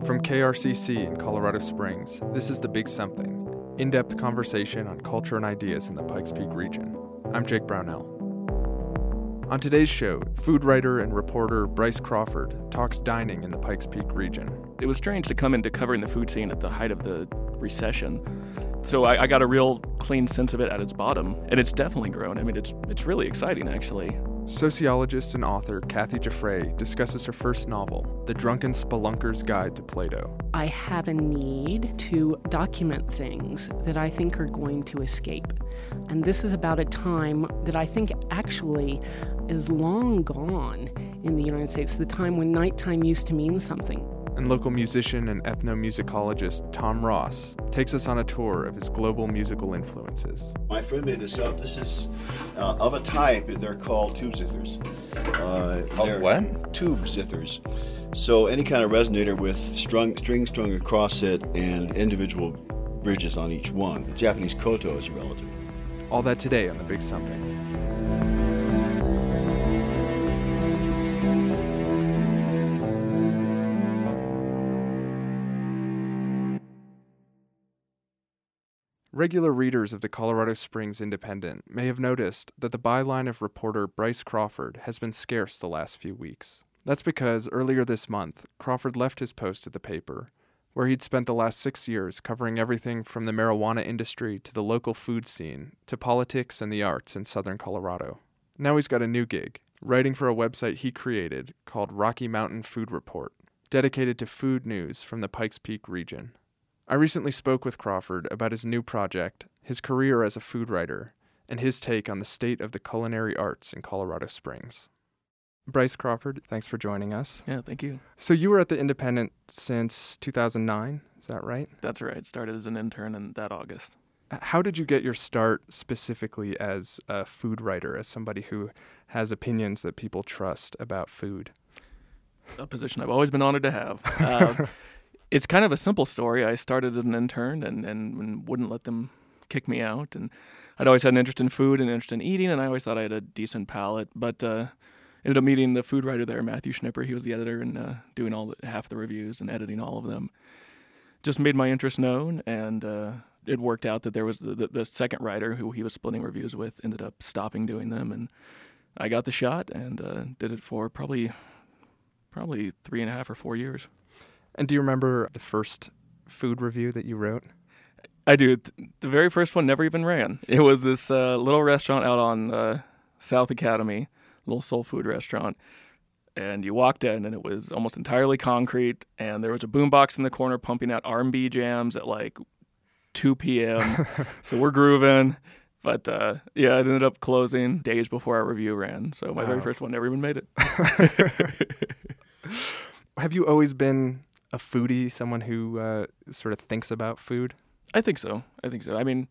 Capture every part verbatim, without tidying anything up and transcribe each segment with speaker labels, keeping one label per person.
Speaker 1: From K R C C in Colorado Springs, this is The Big Something, in-depth conversation on culture and ideas in the Pikes Peak region. I'm Jake Brownell. On today's show, food writer and reporter Bryce Crawford talks dining in the Pikes Peak region.
Speaker 2: It was strange to come into covering the food scene at the height of the recession. So I, I got a real clean sense of it at its bottom, and it's definitely grown. I mean, it's it's really exciting, actually.
Speaker 1: Sociologist and author Kathy Giuffre discusses her first novel, The Drunken Spelunker's Guide to Plato.
Speaker 3: I have a need to document things that I think are going to escape. And this is about a time that I think actually is long gone in the United States, the time when nighttime used to mean something.
Speaker 1: And local musician and ethnomusicologist Tom Ross takes us on a tour of his global musical influences.
Speaker 4: My friend made this up. This is uh, of a type, they're called tube zithers. Uh,
Speaker 5: oh, what?
Speaker 4: Tube zithers. So any kind of resonator with strung, string strung across it and individual bridges on each one. The Japanese koto is a relative.
Speaker 1: All that today on The Big Something. Regular readers of the Colorado Springs Independent may have noticed that the byline of reporter Bryce Crawford has been scarce the last few weeks. That's because earlier this month, Crawford left his post at the paper, where he'd spent the last six years covering everything from the marijuana industry to the local food scene to politics and the arts in southern Colorado. Now he's got a new gig, writing for a website he created called Rocky Mountain Food Report, dedicated to food news from the Pikes Peak region. I recently spoke with Crawford about his new project, his career as a food writer, and his take on the state of the culinary arts in Colorado Springs. Bryce Crawford, thanks for joining us.
Speaker 2: Yeah, thank you.
Speaker 1: So you were at the Independent since two thousand nine, is that right?
Speaker 2: That's right. Started as an intern in that August.
Speaker 1: How did you get your start specifically as a food writer, as somebody who has opinions that people trust about food?
Speaker 2: A position I've always been honored to have. Uh, It's kind of a simple story. I started as an intern and, and, and wouldn't let them kick me out. And I'd always had an interest in food and an interest in eating, and I always thought I had a decent palate. But uh, ended up meeting the food writer there, Matthew Schnipper. He was the editor and uh, doing all the, half the reviews and editing all of them. Just made my interest known, and uh, it worked out that there was the, the, the second writer who he was splitting reviews with ended up stopping doing them. And I got the shot and uh, did it for probably probably three and a half or four years.
Speaker 1: And do you remember the first food review that you wrote?
Speaker 2: I do. The very first one never even ran. It was this uh, little restaurant out on uh, South Academy, little soul food restaurant. And you walked in, and it was almost entirely concrete, and there was a boombox in the corner pumping out R and B jams at like two p.m. So we're grooving. But uh, yeah, it ended up closing days before our review ran. So my wow. very first one never even made it.
Speaker 1: Have you always been a foodie, someone who uh, sort of thinks about food?
Speaker 2: I think so. I think so. I mean,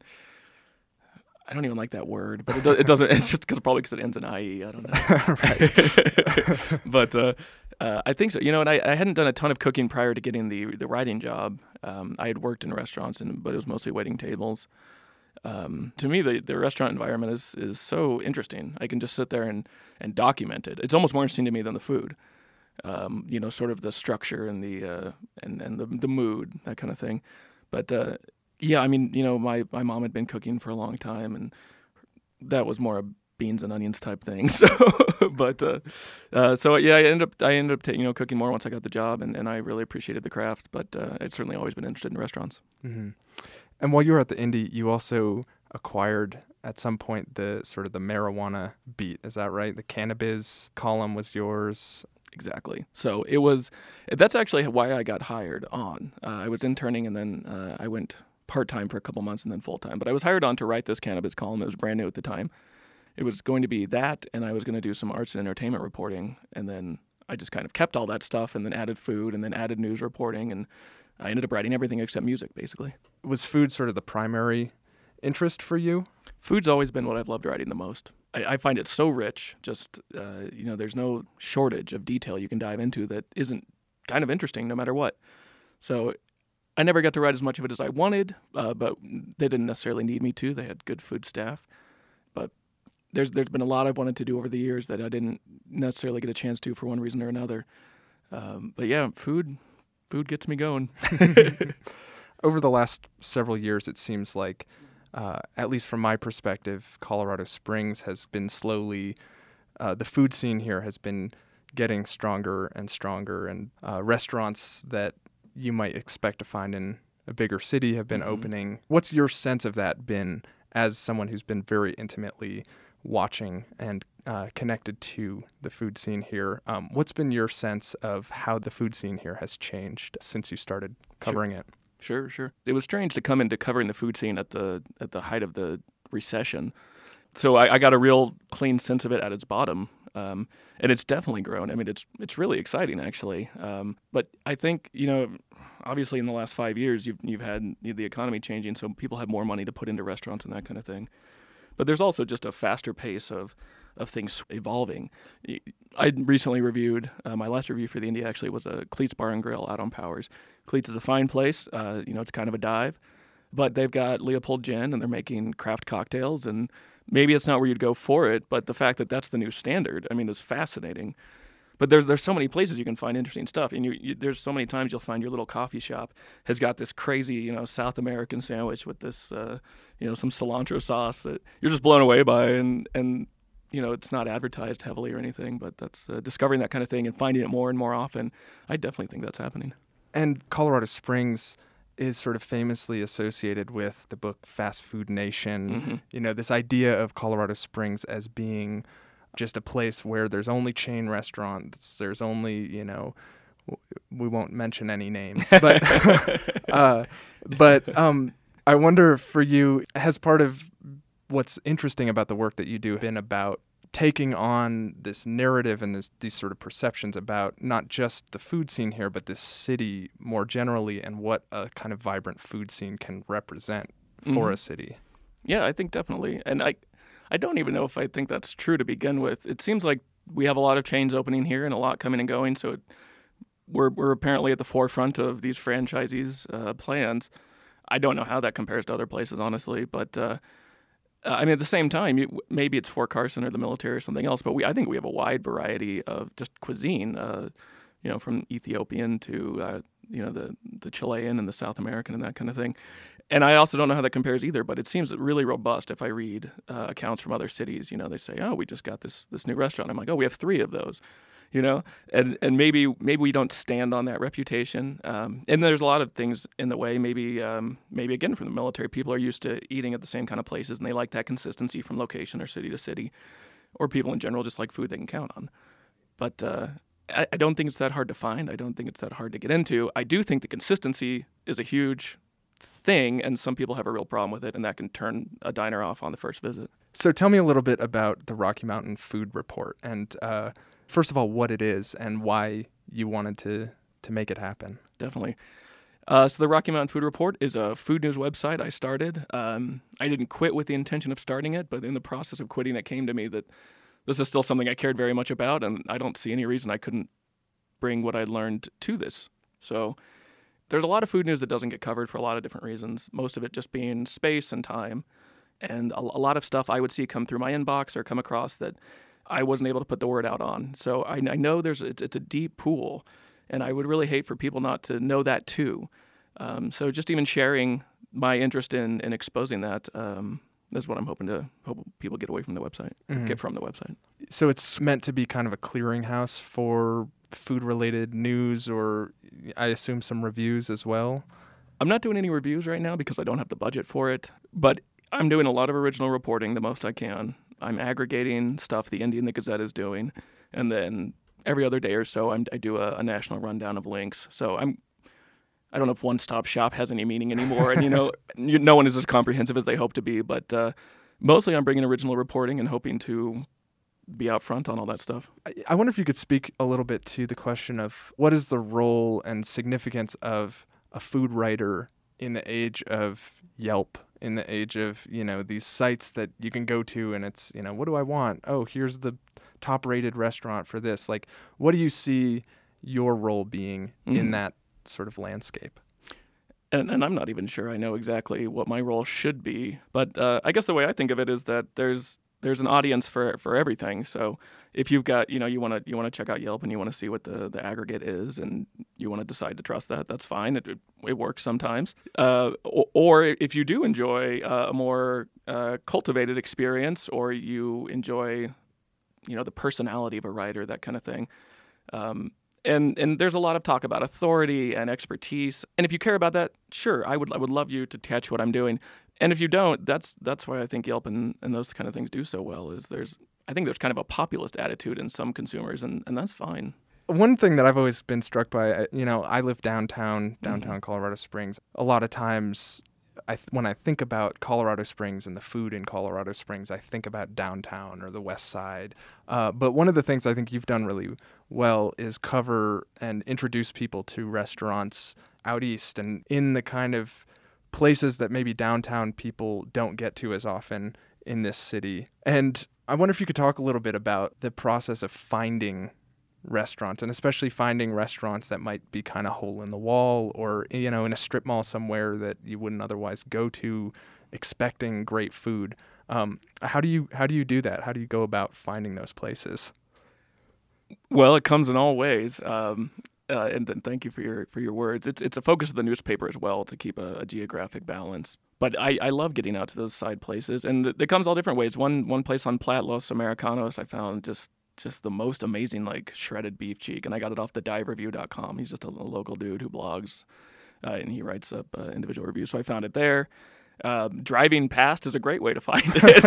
Speaker 2: I don't even like that word, but it, do, it doesn't. It's just because probably because it ends in I E. I don't know.
Speaker 1: Right.
Speaker 2: But uh, uh, I think so. You know, and I, I hadn't done a ton of cooking prior to getting the the writing job. Um, I had worked in restaurants, and but it was mostly waiting tables. Um, to me, the, the restaurant environment is is so interesting. I can just sit there and, and document it. It's almost more interesting to me than the food. Um, you know, sort of the structure and the uh, and and the the mood, that kind of thing. But uh, yeah, I mean, you know, my, my mom had been cooking for a long time, and that was more a beans and onions type thing. So, but uh, uh, so yeah, I ended up I ended up ta- you know cooking more once I got the job, and, and I really appreciated the craft. But uh, I'd certainly always been interested in restaurants.
Speaker 1: Mm-hmm. And while you were at the Indy, you also acquired at some point the sort of the marijuana beat. Is that right? The cannabis column was yours.
Speaker 2: Exactly. So it was, that's actually why I got hired on. Uh, I was interning, and then uh, I went part-time for a couple months and then full-time. But I was hired on to write this cannabis column. It was brand new at the time. It was going to be that, and I was going to do some arts and entertainment reporting. And then I just kind of kept all that stuff and then added food and then added news reporting. And I ended up writing everything except music, basically.
Speaker 1: Was food sort of the primary interest for you?
Speaker 2: Food's always been what I've loved writing the most. I, I find it so rich. Just, uh, you know, there's no shortage of detail you can dive into that isn't kind of interesting no matter what. So I never got to write as much of it as I wanted, uh, but they didn't necessarily need me to. They had good food staff. But there's there's been a lot I've wanted to do over the years that I didn't necessarily get a chance to for one reason or another. Um, but yeah, food food gets me going.
Speaker 1: Over the last several years, it seems like, uh, at least from my perspective, Colorado Springs has been slowly, uh, the food scene here has been getting stronger and stronger, and uh, restaurants that you might expect to find in a bigger city have been mm-hmm. opening. What's your sense of that been as someone who's been very intimately watching and uh, connected to the food scene here? Um, what's been your sense of how the food scene here has changed since you started covering
Speaker 2: sure.
Speaker 1: it?
Speaker 2: Sure, sure. It was strange to come into covering the food scene at the at the height of the recession. So I, I got a real clean sense of it at its bottom. Um, and it's definitely grown. I mean, it's it's really exciting, actually. Um, but I think, you know, obviously in the last five years, you've you've had the economy changing, so people have more money to put into restaurants and that kind of thing. But there's also just a faster pace of of things evolving. I recently reviewed, uh, my last review for the Indy actually was a Cleats Bar and Grill out on Powers. Cleats is a fine place. Uh, you know, it's kind of a dive. But they've got Leopold Gin, and they're making craft cocktails, and maybe it's not where you'd go for it, but the fact that that's the new standard, I mean, is fascinating. But there's there's so many places you can find interesting stuff, and you, you, there's so many times you'll find your little coffee shop has got this crazy, you know, South American sandwich with this, uh, you know, some cilantro sauce that you're just blown away by, and and you know, it's not advertised heavily or anything, but that's uh, discovering that kind of thing and finding it more and more often. I definitely think that's happening.
Speaker 1: And Colorado Springs is sort of famously associated with the book Fast Food Nation. Mm-hmm. You know, this idea of Colorado Springs as being just a place where there's only chain restaurants, there's only, you know, we won't mention any names, but uh, but um, I wonder for you, has part of what's interesting about the work that you do been about taking on this narrative and this, these sort of perceptions about not just the food scene here, but this city more generally, and what a kind of vibrant food scene can represent for mm-hmm. a city?
Speaker 2: Yeah, I think definitely. And I I don't even know if I think that's true to begin with. It seems like we have a lot of chains opening here and a lot coming and going, so it, we're we're apparently at the forefront of these franchisees' uh, plans. I don't know how that compares to other places, honestly, but uh, Uh, I mean, at the same time, you, maybe it's Fort Carson or the military or something else, but we I think we have a wide variety of just cuisine, uh, you know, from Ethiopian to, uh, you know, the, the Chilean and the South American and that kind of thing. And I also don't know how that compares either, but it seems really robust if I read uh, accounts from other cities. You know, they say, oh, we just got this this new restaurant. I'm like, oh, we have three of those. You know, and and maybe maybe we don't stand on that reputation. Um, and there's a lot of things in the way. Maybe um, maybe again from the military, people are used to eating at the same kind of places, and they like that consistency from location or city to city. Or people in general just like food they can count on. But uh, I, I don't think it's that hard to find. I don't think it's that hard to get into. I do think the consistency is a huge thing, and some people have a real problem with it, and that can turn a diner off on the first visit.
Speaker 1: So tell me a little bit about the Rocky Mountain Food Report, and uh, first of all, what it is and why you wanted to, to make it happen.
Speaker 2: Definitely. Uh, so the Rocky Mountain Food Report is a food news website I started. Um, I didn't quit with the intention of starting it, but in the process of quitting, it came to me that this is still something I cared very much about, and I don't see any reason I couldn't bring what I learned to this. So there's a lot of food news that doesn't get covered for a lot of different reasons, most of it just being space and time. And a, a lot of stuff I would see come through my inbox or come across that I wasn't able to put the word out on. So I, I know there's it's, it's a deep pool, and I would really hate for people not to know that too. Um, so just even sharing my interest in, in exposing that um, is what I'm hoping to hope people get away from the website, mm-hmm. get from the website.
Speaker 1: So it's meant to be kind of a clearinghouse for food-related news, or I assume some reviews as well?
Speaker 2: I'm not doing any reviews right now because I don't have the budget for it, but I'm doing a lot of original reporting, the most I can. I'm aggregating stuff the Indy and the Gazette is doing, and then every other day or so I'm, I do a, a national rundown of links. So I'm, I don't know if one-stop shop has any meaning anymore, and you know, you, no one is as comprehensive as they hope to be, but uh, mostly I'm bringing original reporting and hoping to be out front on all that stuff.
Speaker 1: I, I wonder if you could speak a little bit to the question of what is the role and significance of a food writer in the age of Yelp, in the age of, you know, these sites that you can go to and it's, you know, what do I want? Oh, here's the top rated restaurant for this. Like, what do you see your role being mm. in that sort of landscape?
Speaker 2: And, and I'm not even sure I know exactly what my role should be. But uh, I guess the way I think of it is that there's there's an audience for for everything. So if you've got, you know, you want to you want to check out Yelp and you want to see what the, the aggregate is and you want to decide to trust that, that's fine. It, it, it works sometimes. Uh, or, or if you do enjoy uh, a more uh, cultivated experience, or you enjoy, you know, the personality of a writer, that kind of thing. Um, and and there's a lot of talk about authority and expertise. And if you care about that, sure, I would I would love you to catch what I'm doing. And if you don't, that's that's why I think Yelp and, and those kind of things do so well. Is there's I think there's kind of a populist attitude in some consumers, and, and that's fine.
Speaker 1: One thing that I've always been struck by, you know, I live downtown, downtown
Speaker 2: Mm-hmm.
Speaker 1: Colorado Springs. A lot of times, I th- when I think about Colorado Springs and the food in Colorado Springs, I think about downtown or the West Side. Uh, but one of the things I think you've done really well is cover and introduce people to restaurants out east and in the kind of places that maybe downtown people don't get to as often in this city. And I wonder if you could talk a little bit about the process of finding restaurants, and especially finding restaurants that might be kind of hole in the wall, or, you know, in a strip mall somewhere that you wouldn't otherwise go to expecting great food. Um, how do you how do you do that? How do you go about finding those places?
Speaker 2: Well, it comes in all ways. Um, uh, and then thank you for your for your words. It's it's a focus of the newspaper as well to keep a, a geographic balance. But I, I love getting out to those side places, and it comes all different ways. One one place on Platte, Los Americanos, I found just just the most amazing, like, shredded beef cheek, and I got it off the dive review dot com. He's just a, a local dude who blogs, uh, and he writes up uh, individual reviews. So I found it there. Uh, driving past is a great way to find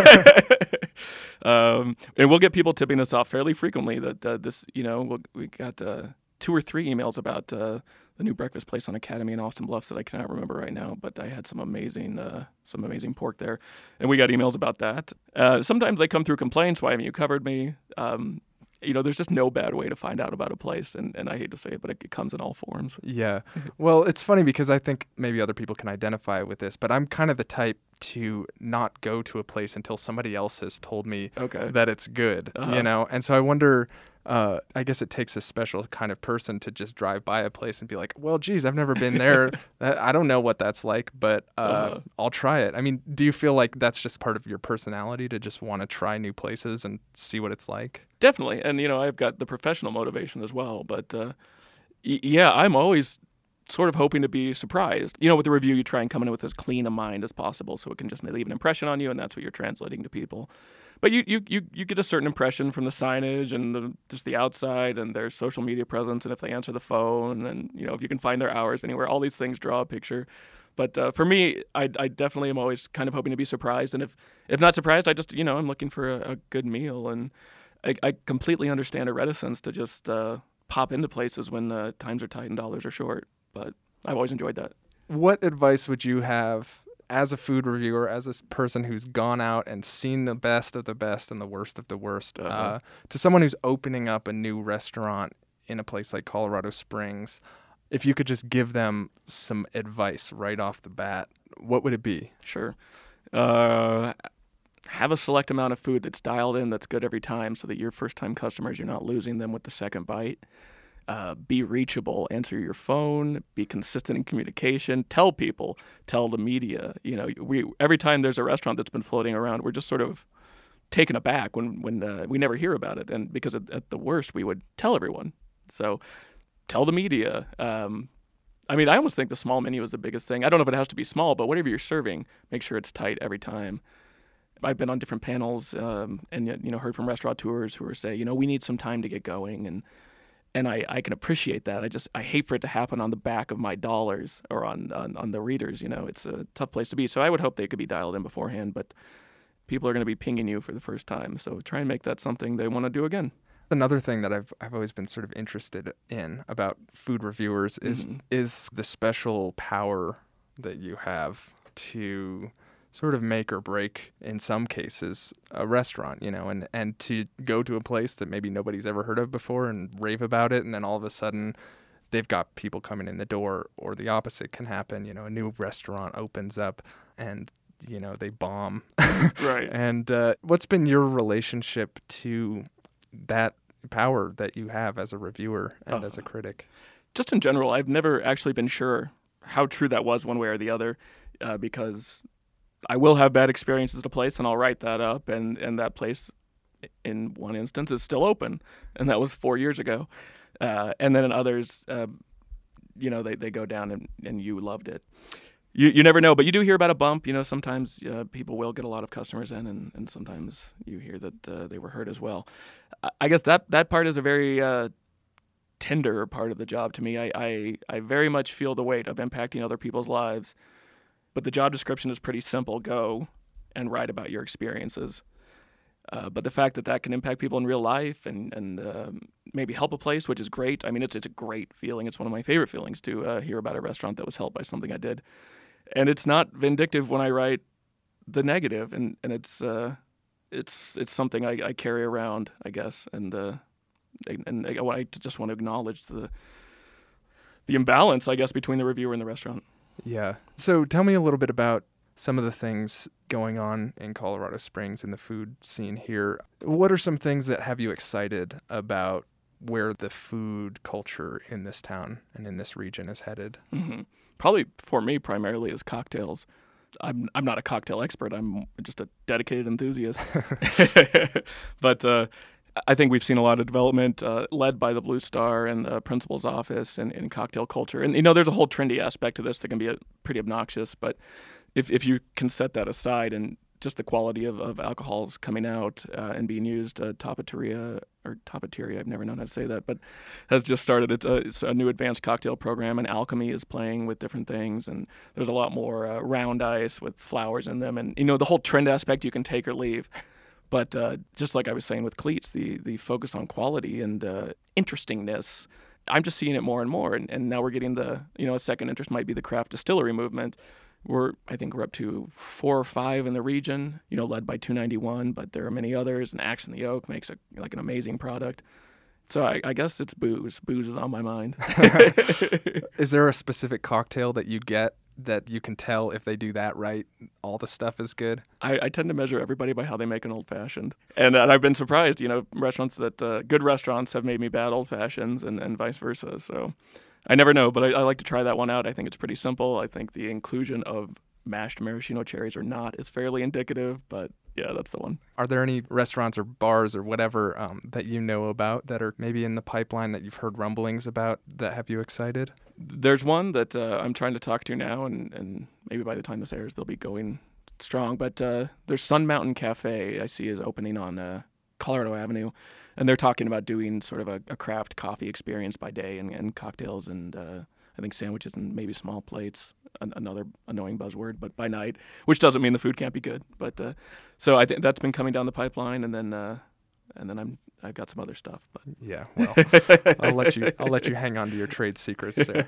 Speaker 2: it. um, and we'll get people tipping us off fairly frequently that uh, this, you know, we'll, we got uh, two or three emails about uh, the new breakfast place on Academy in Austin Bluffs that I cannot remember right now, but I had some amazing uh, some amazing pork there, and we got emails about that. Uh, sometimes they come through complaints. Why haven't you covered me? Um, you know, there's just no bad way to find out about a place, and, and I hate to say it, but it, it comes in all forms.
Speaker 1: Yeah. Well, it's funny because I think maybe other people can identify with this, but I'm kind of the type to not go to a place until somebody else has told me
Speaker 2: Okay.
Speaker 1: that it's good,
Speaker 2: Uh-huh.
Speaker 1: you know? And so I wonder, uh, I guess it takes a special kind of person to just drive by a place and be like, well, geez, I've never been there. I don't know what that's like, but uh,
Speaker 2: Uh-huh.
Speaker 1: I'll try it. I mean, do you feel like that's just part of your personality to just want to try new places and see what it's like?
Speaker 2: Definitely. And, you know, I've got the professional motivation as well. But, uh, y- yeah, I'm always sort of hoping to be surprised. You know, with the review, you try and come in with as clean a mind as possible so it can just leave an impression on you, and that's what you're translating to people. But you you, you, you get a certain impression from the signage and the, just the outside and their social media presence, and if they answer the phone, and, you know, if you can find their hours anywhere, all these things draw a picture. But uh, for me, I, I definitely am always kind of hoping to be surprised. And if, if not surprised, I just, you know, I'm looking for a, a good meal. And I, I completely understand a reticence to just uh, pop into places when uh, times are tight and dollars are short. But I've always enjoyed that.
Speaker 1: What advice would you have as a food reviewer, as a s- person who's gone out and seen the best of the best and the worst of the worst,
Speaker 2: Uh-huh.
Speaker 1: uh, to someone who's opening up a new restaurant in a place like Colorado Springs? If you could just give them some advice right off the bat, what would it be?
Speaker 2: Sure. Uh, have a select amount of food that's dialed in, that's good every time, so that your first-time customers, you're not losing them with the second bite. Uh, be reachable. Answer your phone. Be consistent in communication. Tell people. Tell the media. You know, we every time there's a restaurant that's been floating around, we're just sort of taken aback when when uh, we never hear about it, and because at, at the worst, we would tell everyone. So, tell the media. Um, I mean, I almost think the small menu is the biggest thing. I don't know if it has to be small, but whatever you're serving, make sure it's tight every time. I've been on different panels um, and you know heard from restaurateurs who are saying, you know, we need some time to get going, and and I, I can appreciate that. I just I hate for it to happen on the back of my dollars or on, on, on the readers. You know, it's a tough place to be. So I would hope they could be dialed in beforehand, but people are going to be pinging you for the first time. So try and make that something they want to do again.
Speaker 1: Another thing that I've I've always been sort of interested in about food reviewers is
Speaker 2: Mhm.
Speaker 1: is the special power that you have to sort of make or break, in some cases, a restaurant, you know, and, and to go to a place that maybe nobody's ever heard of before and rave about it, and then all of a sudden they've got people coming in the door, or the opposite can happen, you know, a new restaurant opens up and, you know, they bomb.
Speaker 2: Right.
Speaker 1: And uh, what's been your relationship to that power that you have as a reviewer and
Speaker 2: Uh,
Speaker 1: as a critic?
Speaker 2: Just in general, I've never actually been sure how true that was one way or the other, uh, because I will have bad experiences at a place, and I'll write that up, and, and that place, in one instance, is still open, and that was four years ago. Uh, and then in others, uh, you know, they, they go down, and, and you loved it. You you never know, but you do hear about a bump. You know, sometimes uh, people will get a lot of customers in, and, and sometimes you hear that uh, they were hurt as well. I, I guess that, that part is a very uh, tender part of the job to me. I, I, I very much feel the weight of impacting other people's lives, but the job description is pretty simple. Go and write about your experiences. Uh, but the fact that that can impact people in real life and, and um, maybe help a place, which is great. I mean, it's it's a great feeling. It's one of my favorite feelings to uh, hear about a restaurant that was helped by something I did. And it's not vindictive when I write the negative, and, and it's uh, it's it's something I, I carry around, I guess. And uh, and I, I just want to acknowledge the the imbalance, I guess, between the reviewer and the restaurant.
Speaker 1: Yeah. So tell me a little bit about some of the things going on in Colorado Springs in the food scene here. What are some things that have you excited about where the food culture in this town and in this region is headed?
Speaker 2: Mm-hmm. Probably for me primarily is cocktails. I'm I'm not a cocktail expert. I'm just a dedicated enthusiast. But uh, I think we've seen a lot of development uh, led by the Blue Star and the principal's office and in cocktail culture. And, you know, there's a whole trendy aspect to this that can be a, pretty obnoxious. But if if you can set that aside and just the quality of, of alcohols coming out uh, and being used, uh, Tapateria, or Tapateria, I've never known how to say that, but has just started its, uh, it's a new advanced cocktail program, and Alchemy is playing with different things, and there's a lot more uh, round ice with flowers in them, and, you know, the whole trend aspect you can take or leave. But uh, just like I was saying with Cleats, the the focus on quality and uh, interestingness, I'm just seeing it more and more, and, and now we're getting the, you know, a second interest might be the craft distillery movement. We're, I think we're up to four or five in the region, you know, led by two ninety-one, but there are many others, and Axe in the Oak makes a, like an amazing product. So I, I guess it's booze. Booze is on my mind.
Speaker 1: Is there a specific cocktail that you get that you can tell if they do that right, all the stuff is good?
Speaker 2: I, I tend to measure everybody by how they make an old-fashioned. And, and I've been surprised, you know, restaurants that, uh, good restaurants have made me bad old-fashions and, and vice versa. So I never know, but I, I like to try that one out. I think it's pretty simple. I think the inclusion of mashed maraschino cherries or not is fairly indicative, but yeah, that's the one.
Speaker 1: Are there any restaurants or bars or whatever um, that you know about that are maybe in the pipeline that you've heard rumblings about that have you excited?
Speaker 2: There's one that uh, I'm trying to talk to now, and, and maybe by the time this airs, they'll be going strong. But uh, there's Sun Mountain Cafe I see is opening on uh, Colorado Avenue, and they're talking about doing sort of a, a craft coffee experience by day and, and cocktails and uh, I think sandwiches and maybe small plates, an, another annoying buzzword, but by night, which doesn't mean the food can't be good. But uh, so I think that's been coming down the pipeline, and then uh, and then I'm I've got some other stuff. But
Speaker 1: yeah, well, I'll let you I'll let you hang on to your trade secrets there.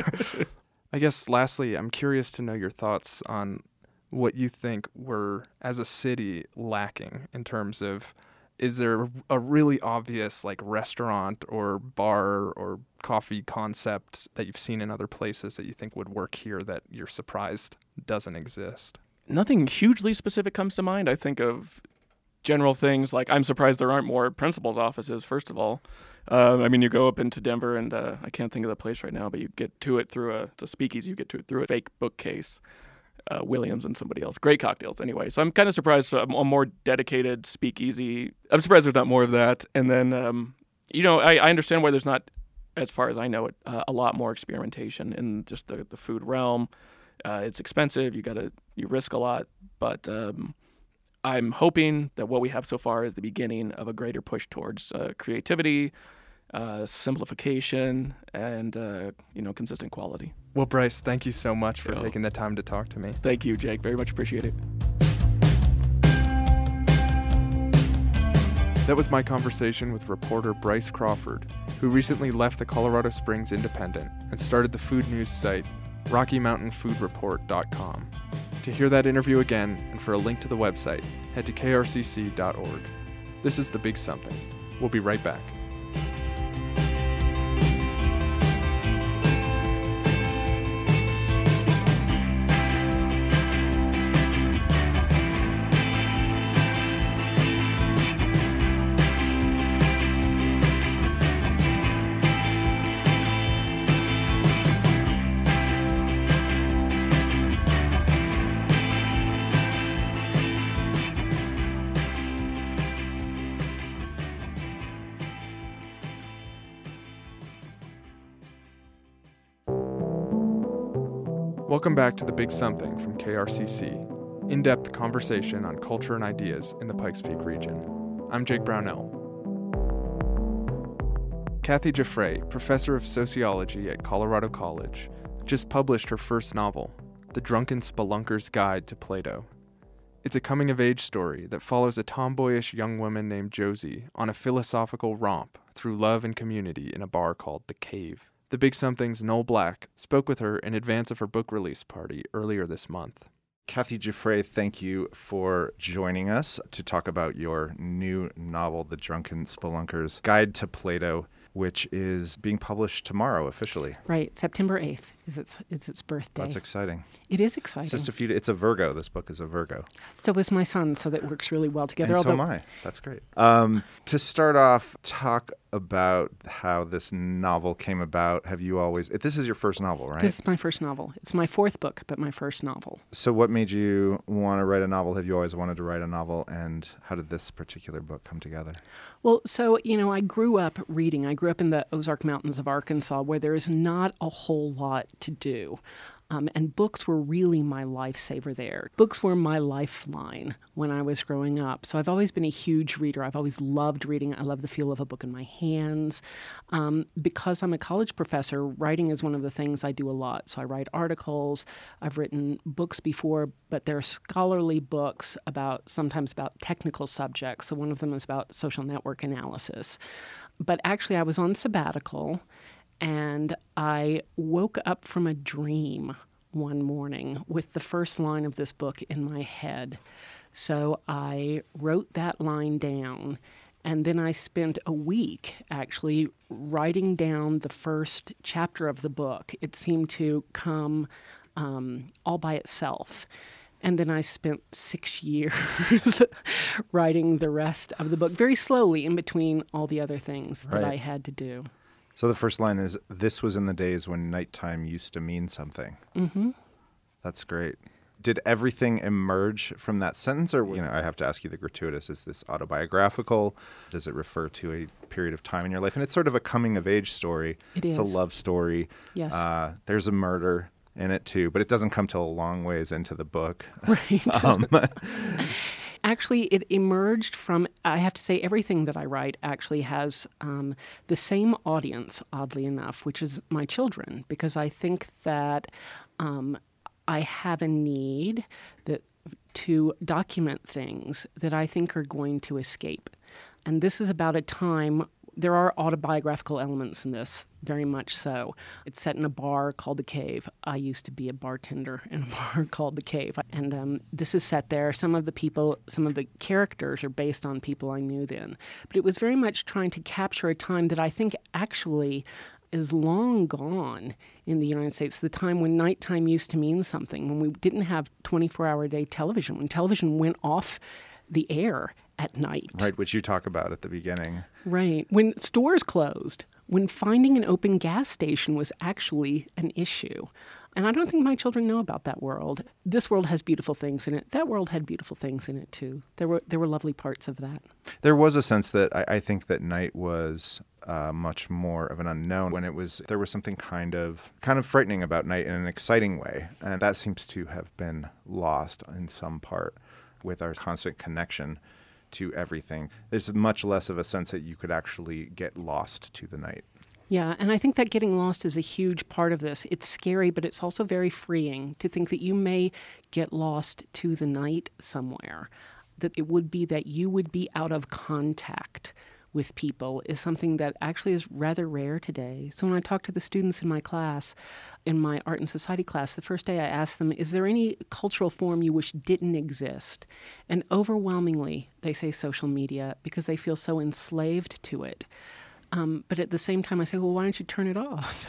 Speaker 1: I guess lastly, I'm curious to know your thoughts on what you think we're as a city lacking in terms of. Is there a really obvious like restaurant or bar or coffee concept that you've seen in other places that you think would work here that you're surprised doesn't exist?
Speaker 2: Nothing hugely specific comes to mind. I think of general things like I'm surprised there aren't more principal's offices, first of all. Uh, I mean, you go up into Denver, and uh, I can't think of the place right now, but you get to it through a, it's a speakeasy, you get to it through a fake bookcase. Uh, Williams and somebody else. Great cocktails anyway. So I'm kind of surprised so a more dedicated speakeasy. I'm surprised there's not more of that. And then, um, you know, I, I understand why there's not, as far as I know it, uh, a lot more experimentation in just the, the food realm. Uh, it's expensive. You got to, you risk a lot. But um, I'm hoping that what we have so far is the beginning of a greater push towards uh, creativity, uh, simplification, and, uh, you know, consistent quality.
Speaker 1: Well, Bryce, thank you so much for
Speaker 2: Yo.
Speaker 1: taking the time to talk to me.
Speaker 2: Thank you, Jake. Very much appreciate it.
Speaker 1: That was my conversation with reporter Bryce Crawford, who recently left the Colorado Springs Independent and started the food news site Rocky Mountain Food Report dot com. To hear that interview again and for a link to the website, head to K R C C dot org. This is The Big Something. We'll be right back. Welcome back to The Big Something from K R C C, in-depth conversation on culture and ideas in the Pikes Peak region. I'm Jake Brownell. Kathy Giuffre, professor of sociology at Colorado College, just published her first novel, The Drunken Spelunker's Guide to Plato. It's a coming-of-age story that follows a tomboyish young woman named Josie on a philosophical romp through love and community in a bar called The Cave. The Big Something's Noel Black spoke with her in advance of her book release party earlier this month.
Speaker 5: Kathy Giuffre, thank you for joining us to talk about your new novel, The Drunken Spelunker's Guide to Plato, which is being published tomorrow officially.
Speaker 3: Right, September eighth is its is its birthday.
Speaker 5: That's exciting.
Speaker 3: It is exciting.
Speaker 5: It's just a few. It's a Virgo. This book is a Virgo.
Speaker 3: So is my son, so that works really well together.
Speaker 5: And
Speaker 3: although,
Speaker 5: so am I. That's great. Um, to start off, talk about how this novel came about. Have you always? This is your first novel, right?
Speaker 3: This is my first novel. It's my fourth book, but my first novel.
Speaker 5: So what made you want to write a novel? Have you always wanted to write a novel? And how did this particular book come together?
Speaker 3: Well, so, you know, I grew up reading. I grew up in the Ozark Mountains of Arkansas, where there is not a whole lot to do. Um, and books were really my lifesaver there. Books were my lifeline when I was growing up. So I've always been a huge reader. I've always loved reading. I love the feel of a book in my hands. Um, because I'm a college professor, writing is one of the things I do a lot. So I write articles. I've written books before, but they're scholarly books about sometimes about technical subjects. So one of them is about social network analysis. But actually, I was on sabbatical. And I woke up from a dream one morning with the first line of this book in my head. So I wrote that line down, and then I spent a week actually writing down the first chapter of the book. It seemed to come um, all by itself. And then I spent six years writing the rest of the book, very slowly in between all the other things
Speaker 5: Right.
Speaker 3: that I had to do.
Speaker 5: So the first line is, "This was in the days when nighttime used to mean something."
Speaker 3: Mm-hmm.
Speaker 5: That's great. Did everything emerge from that sentence? Or, you know, I have to ask you the gratuitous, is this autobiographical? Does it refer to a period of time in your life? And it's sort of a coming-of-age story.
Speaker 3: It
Speaker 5: It's
Speaker 3: is.
Speaker 5: a love story.
Speaker 3: Yes.
Speaker 5: Uh, there's a murder in it, too. But it doesn't come till a long ways into the book.
Speaker 3: Right.
Speaker 5: um,
Speaker 3: Actually, it emerged from, I have to say, everything that I write actually has um, the same audience, oddly enough, which is my children, because I think that um, I have a need that to document things that I think are going to escape. And this is about a time, there are autobiographical elements in this, very much so. It's set in a bar called The Cave. I used to be a bartender in a bar called The Cave. And um, this is set there. Some of the people, some of the characters are based on people I knew then. But it was very much trying to capture a time that I think actually is long gone in the United States, the time when nighttime used to mean something, when we didn't have twenty-four hour day television, when television went off the air at night.
Speaker 5: right, which you talk about at the beginning.
Speaker 3: Right. When stores closed, when finding an open gas station was actually an issue. And I don't think my children know about that world. This world has beautiful things in it. That world had beautiful things in it, too. There were there were lovely parts of that.
Speaker 5: There was a sense that I, I think that night was uh, much more of an unknown. When it was, there was something kind of kind of frightening about night in an exciting way, and that seems to have been lost in some part with our constant connection to everything. There's much less of a sense that you could actually get lost to the night.
Speaker 3: Yeah, and I think that getting lost is a huge part of this. It's scary, but it's also very freeing to think that you may get lost to the night somewhere. That it would be that you would be out of contact with people is something that actually is rather rare today. So when I talk to the students in my class, in my art and society class, the first day I ask them, is there any cultural form you wish didn't exist? And overwhelmingly, they say social media because they feel so enslaved to it. Um, but at the same time, I say, well, why don't you turn it off?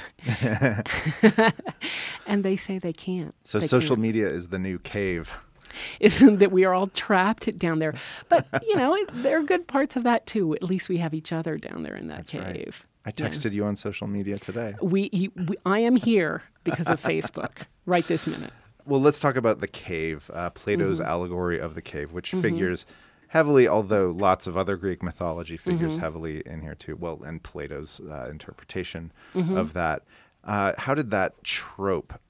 Speaker 3: And they say they can't.
Speaker 5: So
Speaker 3: They
Speaker 5: social
Speaker 3: can't.
Speaker 5: media is the new cave.
Speaker 3: Isn't that we are all trapped down there. But, you know, it, there are good parts of that, too. At least we have each other down there in that
Speaker 5: That's
Speaker 3: cave.
Speaker 5: right. I
Speaker 3: Yeah.
Speaker 5: texted you on social media today.
Speaker 3: We, you, we, I am here because of Facebook right this minute.
Speaker 5: Well, let's talk about the cave, uh, Plato's
Speaker 3: Mm-hmm.
Speaker 5: allegory of the cave, which figures heavily, although lots of other Greek mythology figures
Speaker 3: Mm-hmm.
Speaker 5: heavily in here too. Well, and Plato's uh, interpretation
Speaker 3: Mm-hmm.
Speaker 5: of that. Uh, how did that trope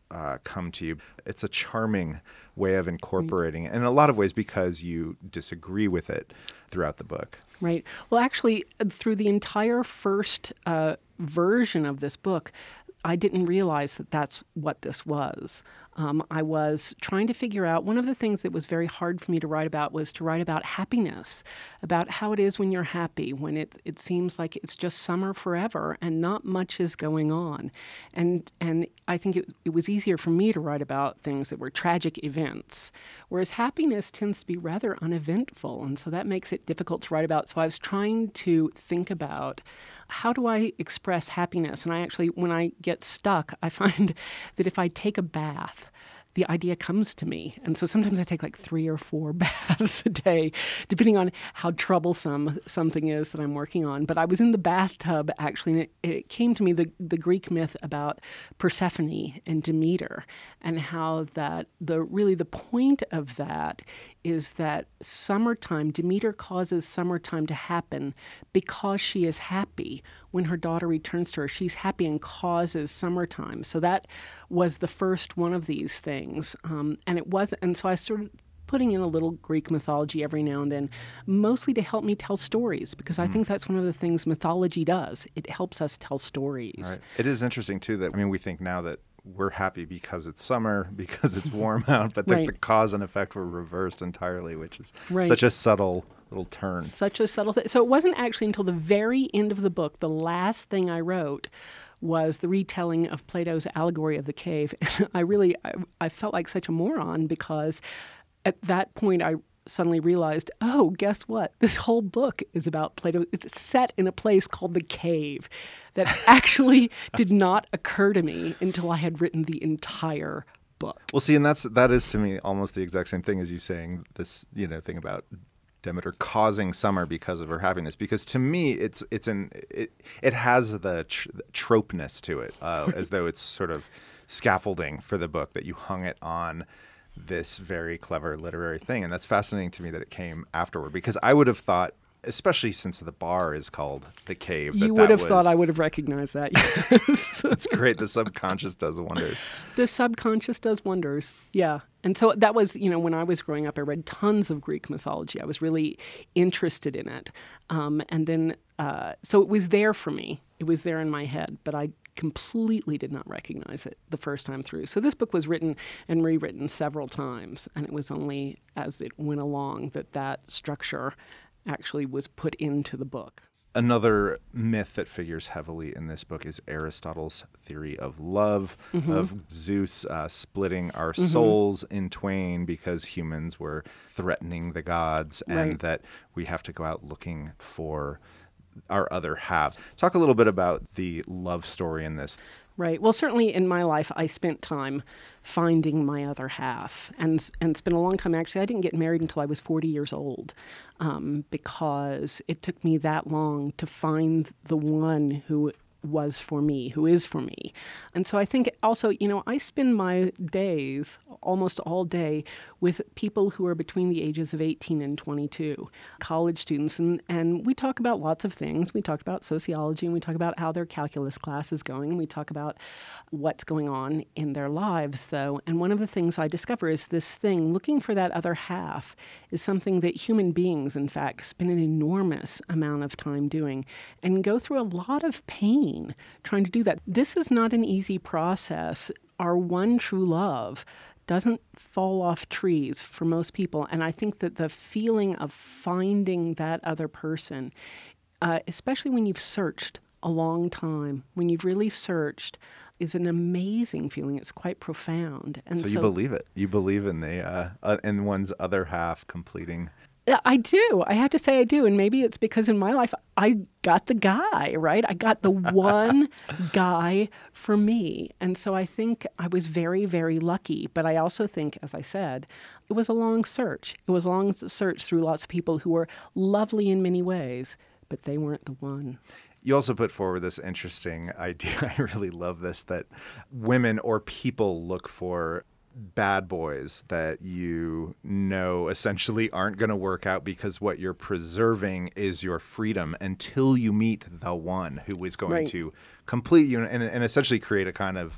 Speaker 5: uh, come to you. It's a charming way of incorporating it, in a lot of ways because you disagree with it throughout the book.
Speaker 3: Right. Well, actually, through the entire first uh, version of this book, I didn't realize that that's what this was. Um, I was trying to figure out, one of the things that was very hard for me to write about was to write about happiness, about how it is when you're happy, when it it seems like it's just summer forever and not much is going on. And and I think it, it was easier for me to write about things that were tragic events, whereas happiness tends to be rather uneventful, and so that makes it difficult to write about. So I was trying to think about, how do I express happiness? And I actually, when I get stuck, I find that if I take a bath, the idea comes to me. And so sometimes I take like three or four baths a day, depending on how troublesome something is that I'm working on. But I was in the bathtub, actually, and it, it came to me, the, the Greek myth about Persephone and Demeter, and how that the really the point of that is that summertime, Demeter causes summertime to happen because she is happy. When her daughter returns to her, she's happy and causes summertime. So that was the first one of these things. Um, and it was, and so I started putting in a little Greek mythology every now and then, mostly to help me tell stories, because I mm. think that's one of the things mythology does. It helps us tell stories.
Speaker 5: Right. It is interesting, too, that, I mean, we think now that we're happy because it's summer, because it's warm out, but the, right. the cause and effect were reversed entirely, which is right. such a subtle little turn.
Speaker 3: Such a subtle thing. So it wasn't actually until the very end of the book, the last thing I wrote was the retelling of Plato's allegory of the cave. I really, I, I felt like such a moron, because at that point I suddenly realized, oh, guess what? This whole book is about Plato. It's set in a place called the cave that actually did not occur to me until I had written the entire book.
Speaker 5: Well, see, and that's that is to me almost the exact same thing as you saying this, you know, thing about Demeter causing summer because of her happiness. Because to me, it's it's an it it has the tr- tropeness to it, uh, as though it's sort of scaffolding for the book, that you hung it on this very clever literary thing. And that's fascinating to me that it came afterward, because I would have thought, especially since the bar is called The Cave, that
Speaker 3: you would
Speaker 5: that
Speaker 3: have
Speaker 5: was,
Speaker 3: thought I would have recognized that. Yes.
Speaker 5: It's great. The subconscious does wonders.
Speaker 3: The subconscious does wonders. Yeah. And so that was, you know, when I was growing up, I read tons of Greek mythology. I was really interested in it. Um, and then, uh, so it was there for me. It was there in my head, but I completely did not recognize it the first time through. So this book was written and rewritten several times, and it was only as it went along that that structure actually was put into the book.
Speaker 5: Another myth that figures heavily in this book is Aristotle's theory of love, mm-hmm. of Zeus uh, splitting our mm-hmm. souls in twain because humans were threatening the gods, and
Speaker 3: right.
Speaker 5: that we have to go out looking for our other halves. Talk a little bit about the love story in this.
Speaker 3: Right. Well, certainly in my life, I spent time finding my other half, and and it's been a long time. Actually, I didn't get married until I was forty years old, um, because it took me that long to find the one who was for me, who is for me. And so I think also, you know, I spend my days, almost all day, with people who are between the ages of eighteen and twenty-two, college students, and, and we talk about lots of things. We talk about sociology, and we talk about how their calculus class is going, and we talk about what's going on in their lives, though. And one of the things I discover is this thing, looking for that other half, is something that human beings, in fact, spend an enormous amount of time doing, and go through a lot of pain trying to do that. This is not an easy process. Our one true love doesn't fall off trees for most people. And I think that the feeling of finding that other person, uh, especially when you've searched a long time, when you've really searched, is an amazing feeling. It's quite profound. And
Speaker 5: so, so you believe it. You believe in the uh, uh, in one's other half completing.
Speaker 3: I do. I have to say I do. And maybe it's because in my life, I got the guy, right? I got the one guy for me. And so I think I was very, very lucky. But I also think, as I said, it was a long search. It was a long search through lots of people who were lovely in many ways, but they weren't the one.
Speaker 5: You also put forward this interesting idea. I really love this, that women or people look for bad boys that you know essentially aren't going to work out, because what you're preserving is your freedom until you meet the one who is going
Speaker 3: right.
Speaker 5: to complete you and, and essentially create a kind of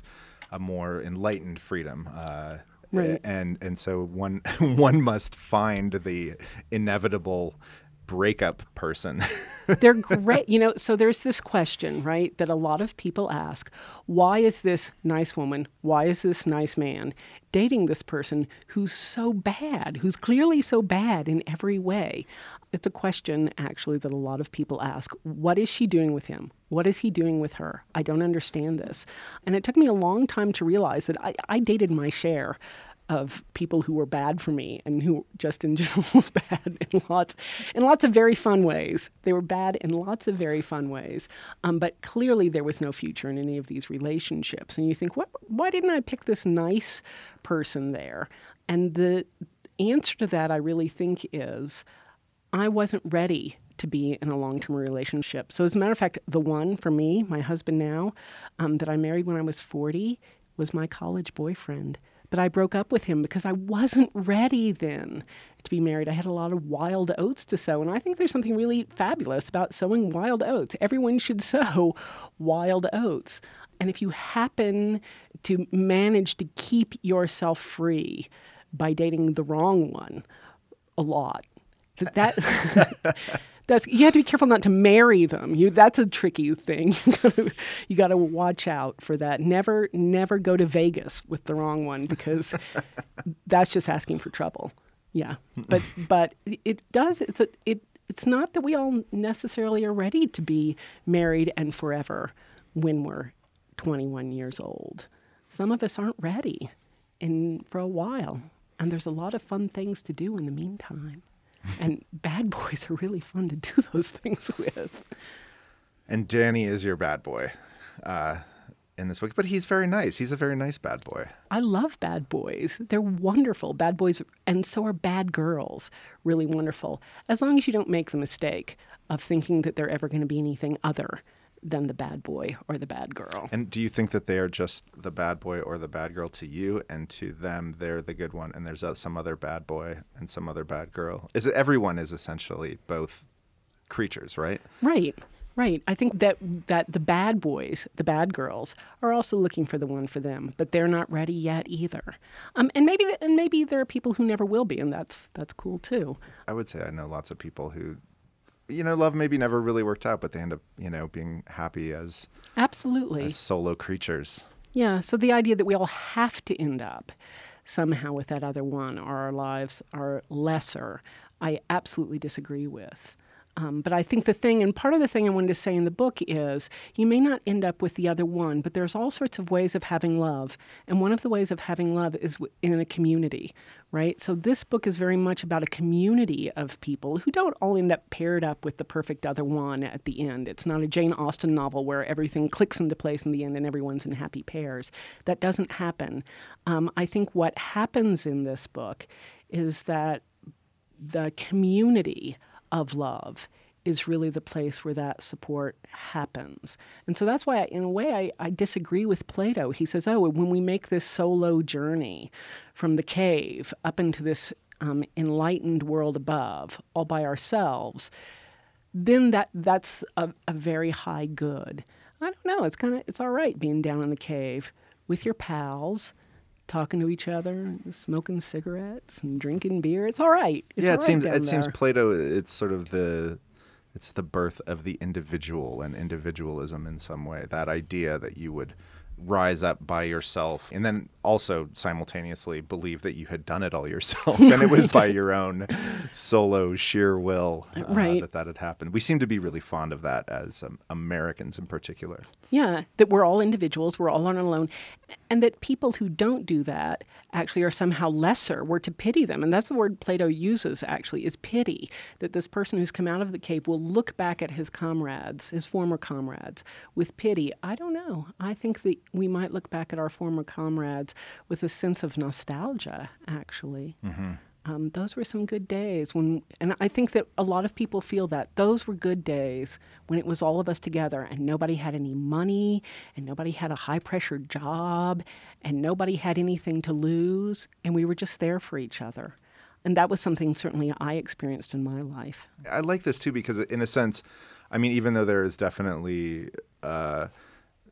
Speaker 5: a more enlightened freedom. Uh,
Speaker 3: Right.
Speaker 5: And and so one one must find the inevitable breakup person.
Speaker 3: They're great. You know, so there's this question, right, that a lot of people ask. Why is this nice woman, why is this nice man dating this person who's so bad, who's clearly so bad in every way? It's a question, actually, that a lot of people ask. What is she doing with him? What is he doing with her? I don't understand this. And it took me a long time to realize that I, I dated my share of people who were bad for me and who just in general were bad in lots, in lots of very fun ways. They were bad in lots of very fun ways. Um, but clearly there was no future in any of these relationships. And you think, what, why didn't I pick this nice person there? And the answer to that, I really think, is I wasn't ready to be in a long-term relationship. So as a matter of fact, the one for me, my husband now, um, that I married when I was forty, was my college boyfriend. But I broke up with him because I wasn't ready then to be married. I had a lot of wild oats to sow, and I think there's something really fabulous about sowing wild oats. Everyone should sow wild oats. And if you happen to manage to keep yourself free by dating the wrong one a lot, that, that that's, you have to be careful not to marry them. You, that's a tricky thing. You got to watch out for that. Never, never go to Vegas with the wrong one, because that's just asking for trouble. Yeah, but but it does. It's a, it. It's not that we all necessarily are ready to be married and forever when we're twenty-one years old. Some of us aren't ready, and for a while, and there's a lot of fun things to do in the meantime. And bad boys are really fun to do those things with.
Speaker 5: And Danny is your bad boy uh, in this book, but he's very nice. He's a very nice bad boy.
Speaker 3: I love bad boys. They're wonderful. Bad boys, and so are bad girls, really wonderful. As long as you don't make the mistake of thinking that they're ever going to be anything other than the bad boy or the bad girl.
Speaker 5: And do you think that they are just the bad boy or the bad girl to you, and to them they're the good one, and there's uh, some other bad boy and some other bad girl? Is it everyone is essentially both creatures, right?
Speaker 3: Right, right. I think that that the bad boys, the bad girls, are also looking for the one for them, but they're not ready yet either. Um, and maybe and maybe there are people who never will be, and that's that's cool too.
Speaker 5: I would say I know lots of people who, you know, love maybe never really worked out, but they end up, you know, being happy as
Speaker 3: absolutely
Speaker 5: as solo creatures.
Speaker 3: Yeah. So the idea that we all have to end up somehow with that other one, or our lives are lesser, I absolutely disagree with. Um, but I think the thing, and part of the thing I wanted to say in the book is, you may not end up with the other one, but there's all sorts of ways of having love. And one of the ways of having love is in a community, right? So this book is very much about a community of people who don't all end up paired up with the perfect other one at the end. It's not a Jane Austen novel where everything clicks into place in the end and everyone's in happy pairs. That doesn't happen. Um, I think what happens in this book is that the community of love is really the place where that support happens. And so that's why, I, in a way, I, I disagree with Plato. He says, oh, when we make this solo journey from the cave up into this um, enlightened world above, all by ourselves, then that that's a, a very high good. I don't know. It's kind of it's all right being down in the cave with your pals, talking to each other, smoking cigarettes and drinking beer. It's all right. It's
Speaker 5: yeah,
Speaker 3: all
Speaker 5: it
Speaker 3: right
Speaker 5: seems
Speaker 3: down
Speaker 5: it
Speaker 3: there.
Speaker 5: seems Plato. It's sort of the it's the birth of the individual and individualism in some way. That idea that you would rise up by yourself, and then also simultaneously believe that you had done it all yourself, and it was by your own solo sheer will uh,
Speaker 3: Right.
Speaker 5: that that had happened. We seem to be really fond of that as um, Americans in particular.
Speaker 3: Yeah, that we're all individuals, we're all on our own, and that people who don't do that actually are somehow lesser. We're to pity them, and that's the word Plato uses, actually, is pity, that this person who's come out of the cave will look back at his comrades, his former comrades, with pity. I don't know. I think that we might look back at our former comrades with a sense of nostalgia, actually.
Speaker 5: Mm-hmm.
Speaker 3: Um, those were some good days when, and I think that a lot of people feel that those were good days when it was all of us together and nobody had any money and nobody had a high pressure job and nobody had anything to lose and we were just there for each other. And that was something certainly I experienced in my life.
Speaker 5: I like this too because in a sense, I mean, even though there is definitely uh,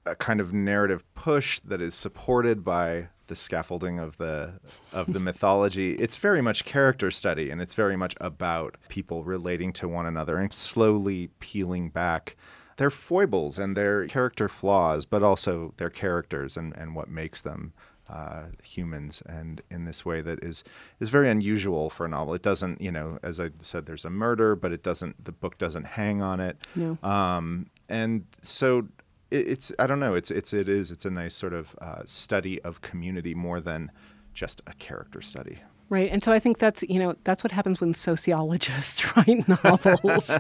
Speaker 5: a kind of narrative push that is supported by the scaffolding of the of the mythology. It's very much character study, and it's very much about people relating to one another and slowly peeling back their foibles and their character flaws, but also their characters and, and what makes them uh, humans. And in this way that is is very unusual for a novel. It doesn't, you know, as I said, there's a murder, but it doesn't. The book doesn't hang on it.
Speaker 3: No.
Speaker 5: Um, and so. It's I don't know. It's it's it is it's a nice sort of uh, study of community more than just a character study.
Speaker 3: Right, and so I think that's you know that's what happens when sociologists write novels.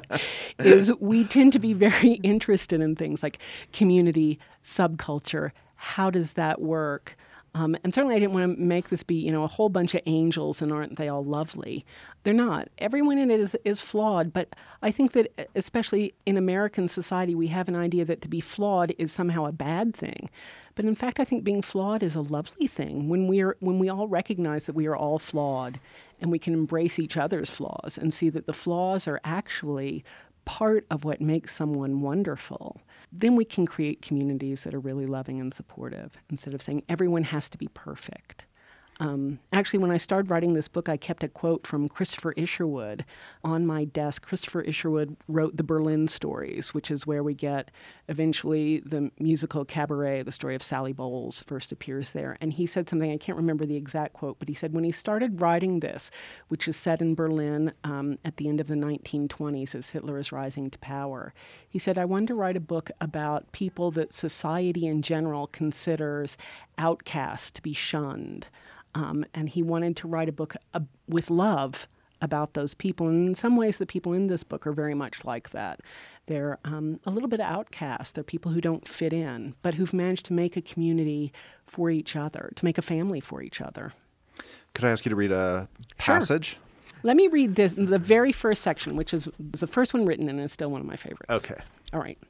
Speaker 3: Is we tend to be very interested in things like community, subculture. How does that work? Um, and certainly I didn't want to make this be, you know, a whole bunch of angels and aren't they all lovely? They're not. Everyone in it is, is flawed, but I think that especially in American society, we have an idea that to be flawed is somehow a bad thing. But in fact, I think being flawed is a lovely thing when we are when we all recognize that we are all flawed and we can embrace each other's flaws and see that the flaws are actually part of what makes someone wonderful. Then we can create communities that are really loving and supportive instead of saying everyone has to be perfect. Um, actually, when I started writing this book, I kept a quote from Christopher Isherwood on my desk. Christopher Isherwood wrote the Berlin Stories, which is where we get eventually the musical Cabaret. The story of Sally Bowles first appears there. And he said something, I can't remember the exact quote, but he said when he started writing this, which is set in Berlin um, at the end of the nineteen twenties as Hitler is rising to power, he said, I wanted to write a book about people that society in general considers outcast, to be shunned. Um, and he wanted to write a book uh, with love about those people. And in some ways, the people in this book are very much like that. They're um, a little bit outcast. They're people who don't fit in, but who've managed to make a community for each other, to make a family for each other.
Speaker 5: Could I ask you to read a passage?
Speaker 3: Sure. Let me read this, the very first section, which is the first one written and is still one of my favorites.
Speaker 5: Okay.
Speaker 3: All right.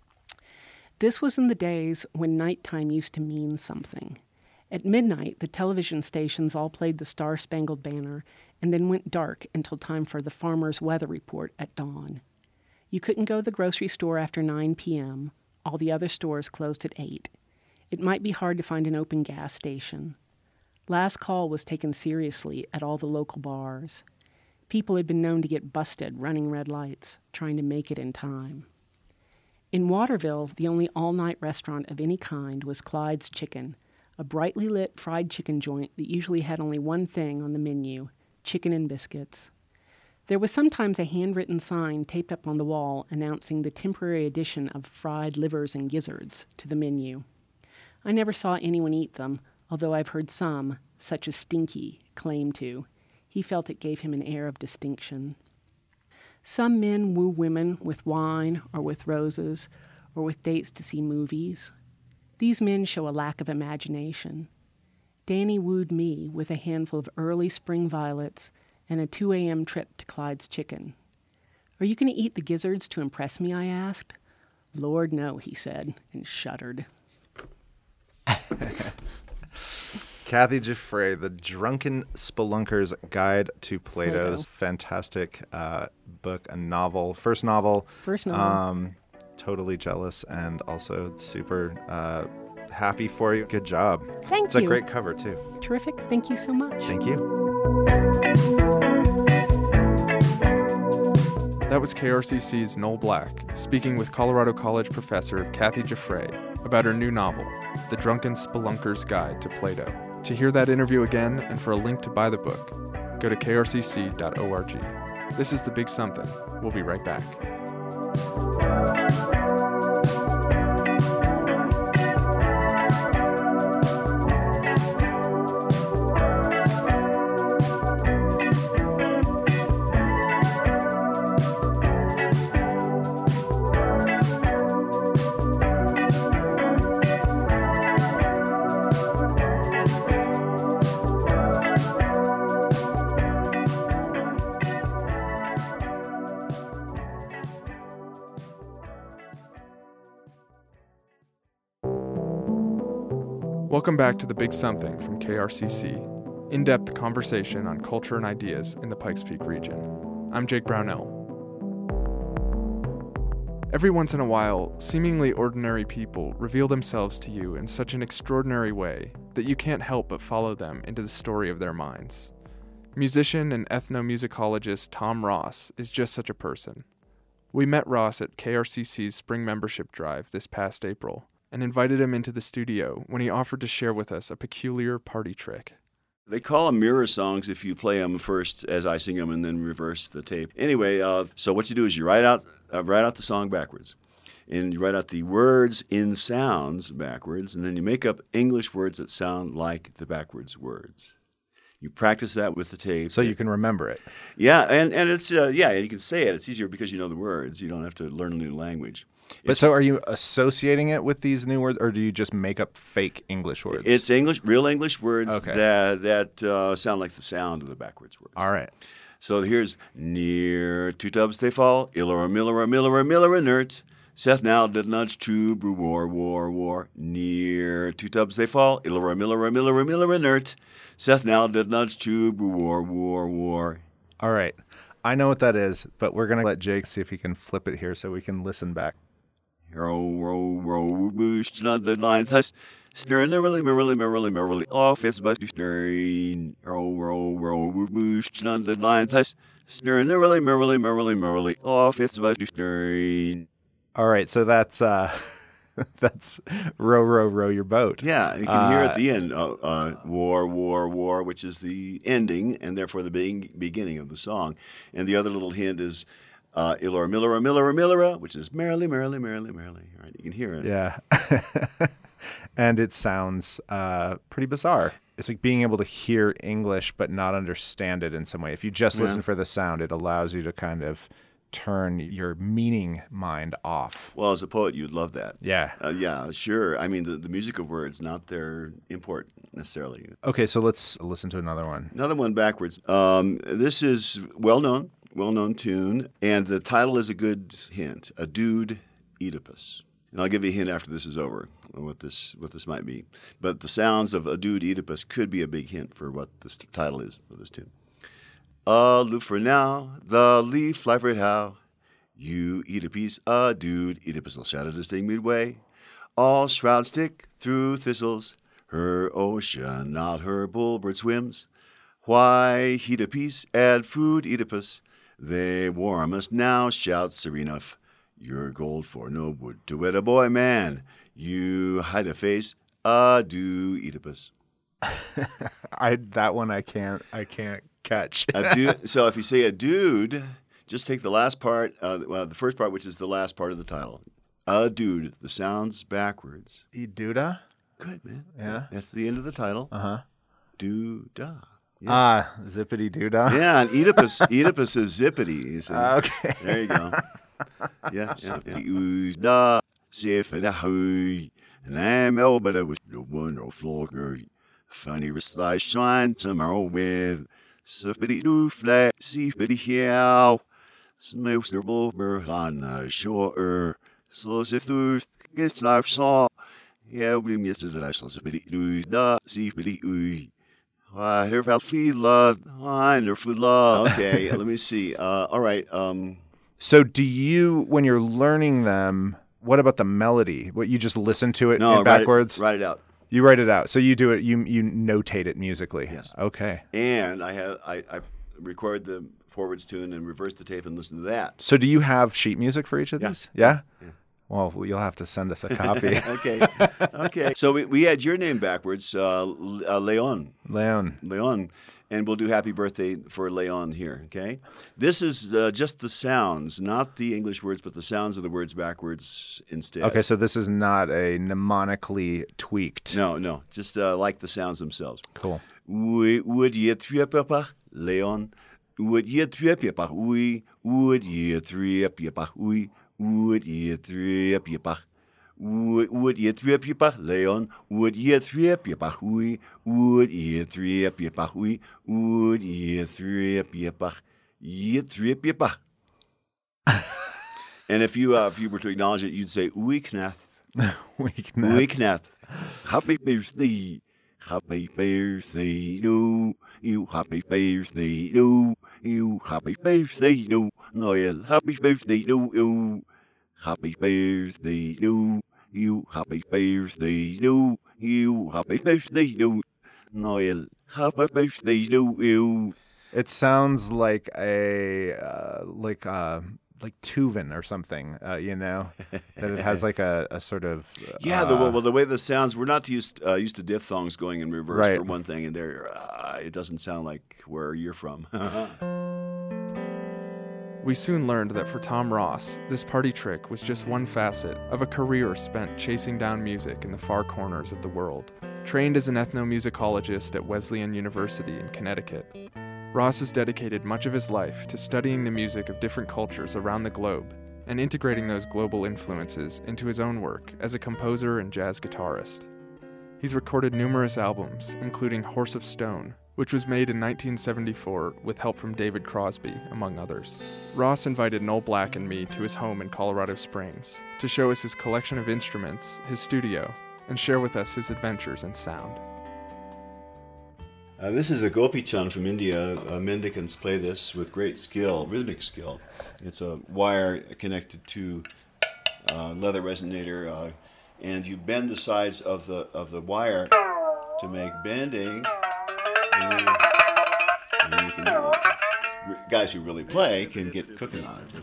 Speaker 3: This was in the days when nighttime used to mean something. At midnight, the television stations all played the Star-Spangled Banner and then went dark until time for the farmer's weather report at dawn. You couldn't go to the grocery store after nine p.m. All the other stores closed at eight. It might be hard to find an open gas station. Last call was taken seriously at all the local bars. People had been known to get busted running red lights, trying to make it in time. In Waterville, the only all-night restaurant of any kind was Clyde's Chicken, a brightly lit fried chicken joint that usually had only one thing on the menu, chicken and biscuits. There was sometimes a handwritten sign taped up on the wall announcing the temporary addition of fried livers and gizzards to the menu. I never saw anyone eat them, although I've heard some, such as Stinky, claim to. He felt it gave him an air of distinction. Some men woo women with wine or with roses or with dates to see movies. These men show a lack of imagination. Danny wooed me with a handful of early spring violets and a two a.m. trip to Clyde's Chicken. Are you going to eat the gizzards to impress me, I asked. Lord, no, he said, and shuddered.
Speaker 5: Kathy Giuffre, The Drunken Spelunker's Guide to Plato's
Speaker 3: Plato.
Speaker 5: Fantastic uh, book, a novel, first novel.
Speaker 3: First novel.
Speaker 5: Um, totally jealous and also super uh, happy for you. Good job.
Speaker 3: Thank
Speaker 5: it's
Speaker 3: you.
Speaker 5: It's a great cover, too.
Speaker 3: Terrific. Thank you so much.
Speaker 5: Thank you.
Speaker 1: That was K R C C's Noel Black speaking with Colorado College professor Kathy Giuffre about her new novel, The Drunken Spelunker's Guide to Plato. To hear that interview again and for a link to buy the book, go to k r c c dot org. This is The Big Something. We'll be right back. Welcome back to The Big Something from K R C C, in-depth conversation on culture and ideas in the Pikes Peak region. I'm Jake Brownell. Every once in a while, seemingly ordinary people reveal themselves to you in such an extraordinary way that you can't help but follow them into the story of their minds. Musician and ethnomusicologist Tom Ross is just such a person. We met Ross at K R C C's Spring Membership Drive this past April and invited him into the studio when he offered to share with us a peculiar party trick.
Speaker 4: They call them mirror songs if you play them first as I sing them and then reverse the tape. Anyway, uh, so what you do is you write out uh, write out the song backwards. And you write out the words in sounds backwards, and then you make up English words that sound like the backwards words. You practice that with the tape.
Speaker 5: So you can remember it.
Speaker 4: Yeah, and, and it's, uh, yeah, you can say it. It's easier because you know the words. You don't have to learn a new language.
Speaker 5: But so are you associating it with these new words, or do you just make up fake English words?
Speaker 4: It's English, real English words
Speaker 5: Okay.
Speaker 4: that that uh, sound like the sound of the backwards words.
Speaker 5: All right.
Speaker 4: So here's near two tubs they fall, Illera, Millera, Millera, Millera, inert. Seth now did nudge to brew war, war, war. Near two tubs they fall, Illera, Millera, Millera, Millera, inert. Seth now did nudge to brew war, war, war.
Speaker 5: All right. I know what that is, but we're going to let Jake see if he can flip it here so we can listen back.
Speaker 4: Row, row, row, boost, not the line, thus. Stirring merrily, merrily, merrily, merrily, off it's but stirring. Row, row, row, boost, not the line, thus. Stirring merrily, merrily, merrily, merrily, off it's but stirring.
Speaker 5: All right. So that's uh, that's row, row, row your boat.
Speaker 4: Yeah, you can hear
Speaker 5: Uh,
Speaker 4: at the end, uh, uh, war, war, war, which is the ending and therefore the be- beginning of the song. And the other little hint is uh, Illera, Millera, Millera, Millera, which is merrily, merrily, merrily, merrily. All right, you can hear it.
Speaker 5: Yeah. And it sounds uh, pretty bizarre. It's like being able to hear English but not understand it in some way. If you just
Speaker 4: Yeah.
Speaker 5: listen for the sound, it allows you to kind of turn your meaning mind off.
Speaker 4: Well, as a poet, you'd love that.
Speaker 5: Yeah.
Speaker 4: Uh, yeah, sure. I mean, the, the music of words, not their import necessarily.
Speaker 5: Okay, so let's listen to another one.
Speaker 4: Another one backwards. Um, this is well-known, well-known tune, and the title is a good hint, A Dude Oedipus. And I'll give you a hint after this is over, what this what this might be. But the sounds of A Dude Oedipus could be a big hint for what this title is for this tune. Aloof for now, the leaf fly for it how. You eat a piece, a dude, Oedipus will shatter this thing midway. All shrouds stick through thistles, her ocean, not her bullbird swims. Why heat a piece, add food, Oedipus? They warm us now, shouts Serenuf. Your gold for no wood to wed a boy, man. You hide a face, a do, Oedipus.
Speaker 5: I that one I can't I can't catch.
Speaker 4: A dude, so if you say a dude, just take the last part, uh, well, the first part, which is the last part of the title. A dude, the sounds backwards.
Speaker 5: Iduda?
Speaker 4: Good, man.
Speaker 5: Yeah.
Speaker 4: That's the end of the title.
Speaker 5: Uh-huh.
Speaker 4: Do-da. Yes.
Speaker 5: Ah, zippity doodah.
Speaker 4: Yeah, and Oedipus, Oedipus is zippity. You see.
Speaker 5: Ah, okay.
Speaker 4: There you go. Yeah, yeah. Da, zippity, and I'm over but it was no one no flogger. Funny wrist I shine tomorrow with zippity doo flat, zippity how. Smokes their over on the shore. So if there's gets life saw. Yeah, we miss it. I saw zippity doo da, zippity ooh. I hear about feed love, wonderful love. Okay, let me see. Uh, all right. Um,
Speaker 5: So do you, when you're learning them, what about the melody? What, you just listen to it
Speaker 4: no,
Speaker 5: in
Speaker 4: write
Speaker 5: backwards?
Speaker 4: It, write it out.
Speaker 5: You write it out. So you do it, you you notate it musically.
Speaker 4: Yes.
Speaker 5: Okay.
Speaker 4: And I have I, I record the forwards tune and reverse the tape and listen to that.
Speaker 5: So do you have sheet music for each of
Speaker 4: Yeah.
Speaker 5: these? Yeah?
Speaker 4: Yeah.
Speaker 5: Well, you'll have to send us a copy.
Speaker 4: Okay. Okay. So we, we had your name backwards, uh, L- uh, Leon.
Speaker 5: Leon.
Speaker 4: Leon. And we'll do happy birthday for Leon here, okay? This is uh, just the sounds, not the English words, but the sounds of the words backwards instead.
Speaker 5: Okay, so this is not a mnemonically tweaked.
Speaker 4: No, no, just uh, like the sounds themselves.
Speaker 5: Cool.
Speaker 4: Oui, would ye trip up, Leon? Would ye trip up? Oui, would ye trip up? Oui, would ye trip up? Would would ye trip up, Leon? Would ye trip up? Oui, would ye trip up? Oui, would ye trip up? Ye trip up. And if you uh, if you were to acknowledge it, you'd say Weeknath.
Speaker 5: Weakness.
Speaker 4: Weeknath. Happy birthday. Happy birthday to you. Happy birthday to you. Happy birthday to Noel. Happy birthday to you. happy birthday to you, happy birthday to you, happy birthday to Noel, happy birthday to you.
Speaker 5: It sounds like a uh, like uh, like Tuvan or something, uh, you know, that it has like a, a sort of uh,
Speaker 4: yeah. The, well, the way this sounds, we're not used uh, used to diphthongs going in reverse
Speaker 5: right.
Speaker 4: for one thing, and there uh, it doesn't sound like where you're from.
Speaker 1: We soon learned that for Tom Ross, this party trick was just one facet of a career spent chasing down music in the far corners of the world. Trained as an ethnomusicologist at Wesleyan University in Connecticut, Ross has dedicated much of his life to studying the music of different cultures around the globe and integrating those global influences into his own work as a composer and jazz guitarist. He's recorded numerous albums, including Horse of Stone, which was made in nineteen seventy-four with help from David Crosby, among others. Ross invited Noel Black and me to his home in Colorado Springs to show us his collection of instruments, his studio, and share with us his adventures in sound.
Speaker 4: Uh, this is a Gopi Chand from India. Uh, Mendicants play this with great skill, rhythmic skill. It's a wire connected to a leather resonator, uh, and you bend the sides of the of the wire to make bending. And you, and you can, uh, guys who really play can get cooking on it.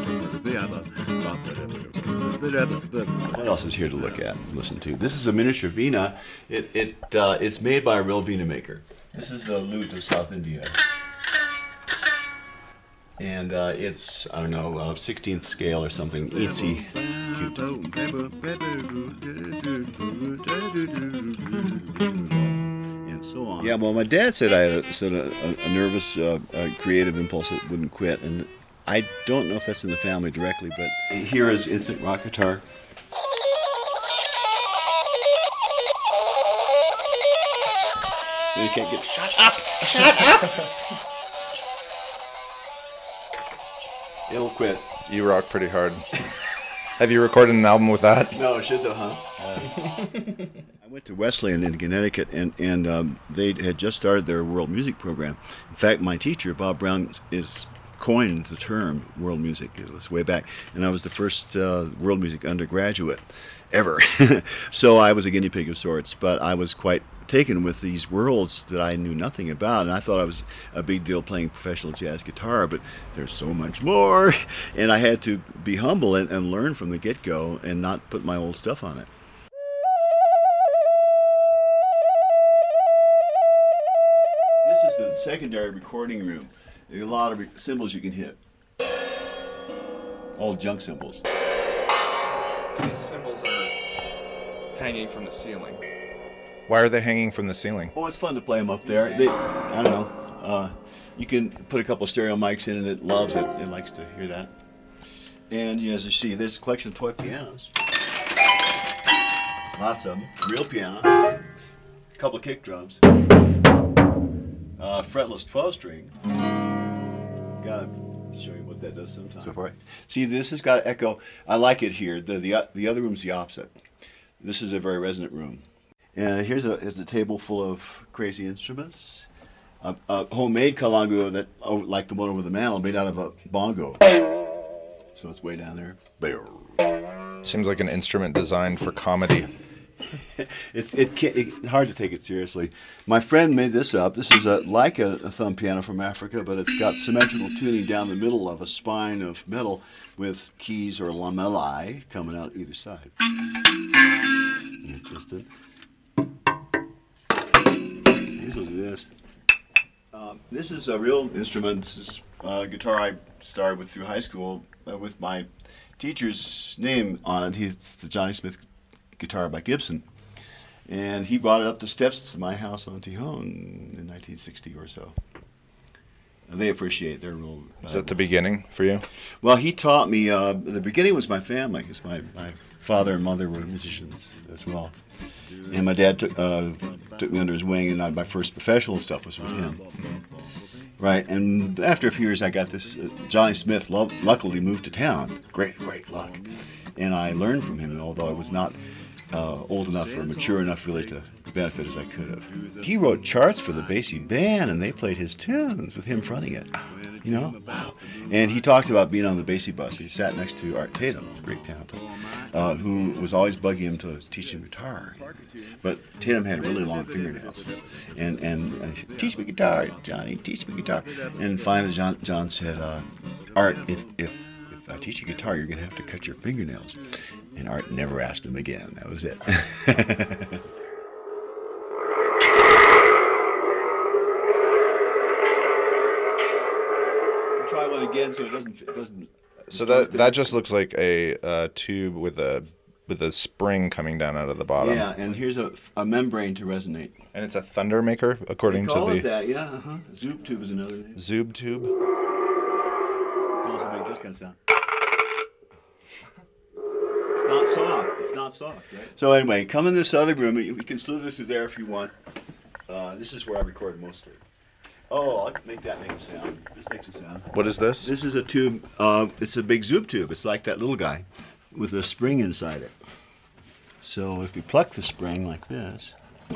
Speaker 4: What else is here to look at and listen to? This is a miniature Veena. It it uh, it's made by a real Veena maker. This is the lute of South India. And uh, it's, I don't know, uh, sixteenth scale or something, itsy cute. And so on. Yeah, well, my dad said I had a, said a, a nervous, uh, a creative impulse that wouldn't quit. And I don't know if that's in the family directly, but here is instant rock guitar. And you can't get, shut up, shut up! It'll quit.
Speaker 5: You rock pretty hard. Have you recorded an album with that?
Speaker 4: No, it should though, huh? Uh. I went to Wesleyan in Connecticut, and, and um, they had just started their world music program. In fact, my teacher, Bob Brown, is coined the term world music. It was way back, and I was the first uh, world music undergraduate ever. So I was a guinea pig of sorts, but I was quite taken with these worlds that I knew nothing about, and I thought I was a big deal playing professional jazz guitar, but there's so much more, and I had to be humble and, and learn from the get-go and not put my old stuff on it. This is the secondary recording room. There are a lot of cymbals you can hit. All junk cymbals.
Speaker 1: These cymbals are hanging from the ceiling.
Speaker 5: Why are they hanging from the ceiling?
Speaker 4: Oh, it's fun to play them up there. They, I don't know. Uh, you can put a couple of stereo mics in and it loves it. It likes to hear that. And yeah, as you see, there's a collection of toy pianos. Lots of them. Real piano. A couple of kick drums. Uh, fretless twelve string. Gotta show you what that does sometimes. So far. See, this has got echo. I like it here. The, the, the other room's the opposite. This is a very resonant room. And here's a, here's a table full of crazy instruments. A, a homemade kalangu that, oh, like the one over the mantel, made out of a bongo. So it's way down there.
Speaker 5: Seems like an instrument designed for comedy.
Speaker 4: it's it can't, it, hard to take it seriously. My friend made this up. This is a, like a, a thumb piano from Africa, but it's got symmetrical tuning down the middle of a spine of metal with keys or lamellae coming out either side. Interested? Look at this. Um, this is a real instrument. This is a guitar I started with through high school uh, with my teacher's name on it. He's the Johnny Smith guitar by Gibson. And he brought it up the steps to my house on Tijon in nineteen sixty or so. And they appreciate their real... Uh,
Speaker 5: Is that the beginning for you?
Speaker 4: Well, he taught me... Uh, the beginning was my family, because my, my father and mother were musicians as well. And my dad took uh, took me under his wing, and I, my first professional stuff was with him. Right, and after a few years, I got this. Uh, Johnny Smith lo- luckily moved to town. Great, great luck. And I learned from him, although I was not uh, old enough or mature enough really to the benefit as I could have. He wrote charts for the Basie Band, and they played his tunes with him fronting it. You know, wow. And he talked about being on the Basie bus. He sat next to Art Tatum, a great piano player, uh, who was always bugging him to teach him guitar. But Tatum had really long fingernails. And and I said, teach me guitar, Johnny, teach me guitar. And finally John, John said, uh, Art, if, if, if I teach you guitar, you're going to have to cut your fingernails. And Art never asked him again. That was it. Try one again so it doesn't it doesn't
Speaker 5: so that that just looks like a uh, tube with a with a spring coming down out of the bottom.
Speaker 4: Yeah, and here's a, a membrane to resonate.
Speaker 5: And it's a thunder maker, according
Speaker 4: they call
Speaker 5: to the
Speaker 4: it that, yeah, uh-huh. Zoob tube is another name.
Speaker 5: Zoob tube.
Speaker 4: It can also make this kind of sound. It's not soft. It's not soft, right? So anyway, come in this other room. We can slither through there if you want. Uh, this is where I record mostly. Oh, I'll make that make a sound. This makes a sound.
Speaker 5: What is this?
Speaker 4: This is a tube. Uh, it's a big Zoob tube. It's like that little guy with a spring inside it. So if we pluck the spring like this.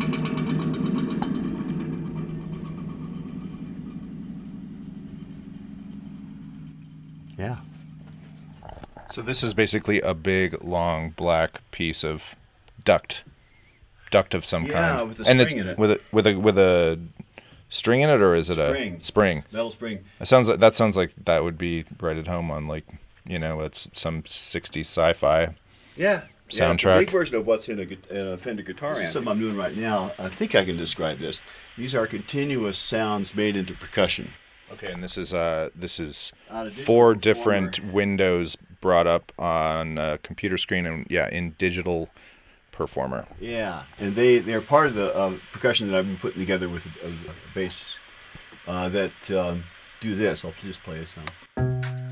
Speaker 4: Yeah.
Speaker 5: So this is basically a big, long, black piece of duct, duct of some
Speaker 4: yeah,
Speaker 5: kind.
Speaker 4: Yeah, with a
Speaker 5: and
Speaker 4: spring
Speaker 5: it's
Speaker 4: in it.
Speaker 5: With a with a with a string in it, or is it
Speaker 4: Spring.
Speaker 5: a spring?
Speaker 4: Metal spring.
Speaker 5: It sounds like that sounds like that would be right at home on, like, you know, it's some sixties sci-fi.
Speaker 4: Yeah.
Speaker 5: Soundtrack.
Speaker 4: Yeah, it's a big version of what's in a, gu- in a Fender guitar amp. This is something I'm doing right now. I think I can describe this. These are continuous sounds made into percussion.
Speaker 5: Okay, and this is uh this is
Speaker 4: On a digital
Speaker 5: four
Speaker 4: performer.
Speaker 5: different windows brought up on a computer screen, and yeah, in digital performer.
Speaker 4: Yeah, and they they're part of the uh, percussion that I've been putting together with a, a, a bass uh, that um, do this. I'll just play this now.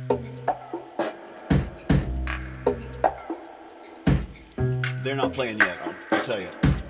Speaker 4: They're not playing yet. I'll, I'll tell you.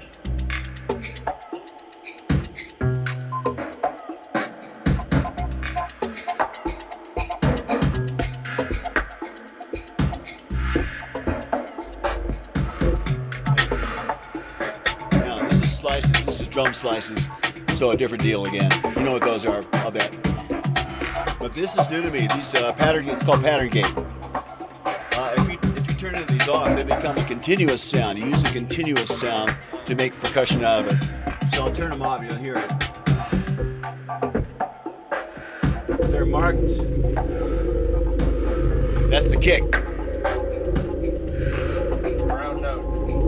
Speaker 4: Now this is slices. This is drum slices. So a different deal again. You know what those are, I'll bet. But this is new to me. These uh, pattern. It's called pattern gate. Uh, if you if you turn these off, they become a continuous sound. You use a continuous sound to make percussion out of it. So I'll turn them off. You'll hear it. They're marked. That's the kick.
Speaker 5: Round note.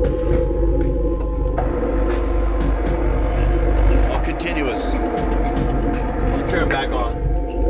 Speaker 4: All continuous. I'll turn them back on.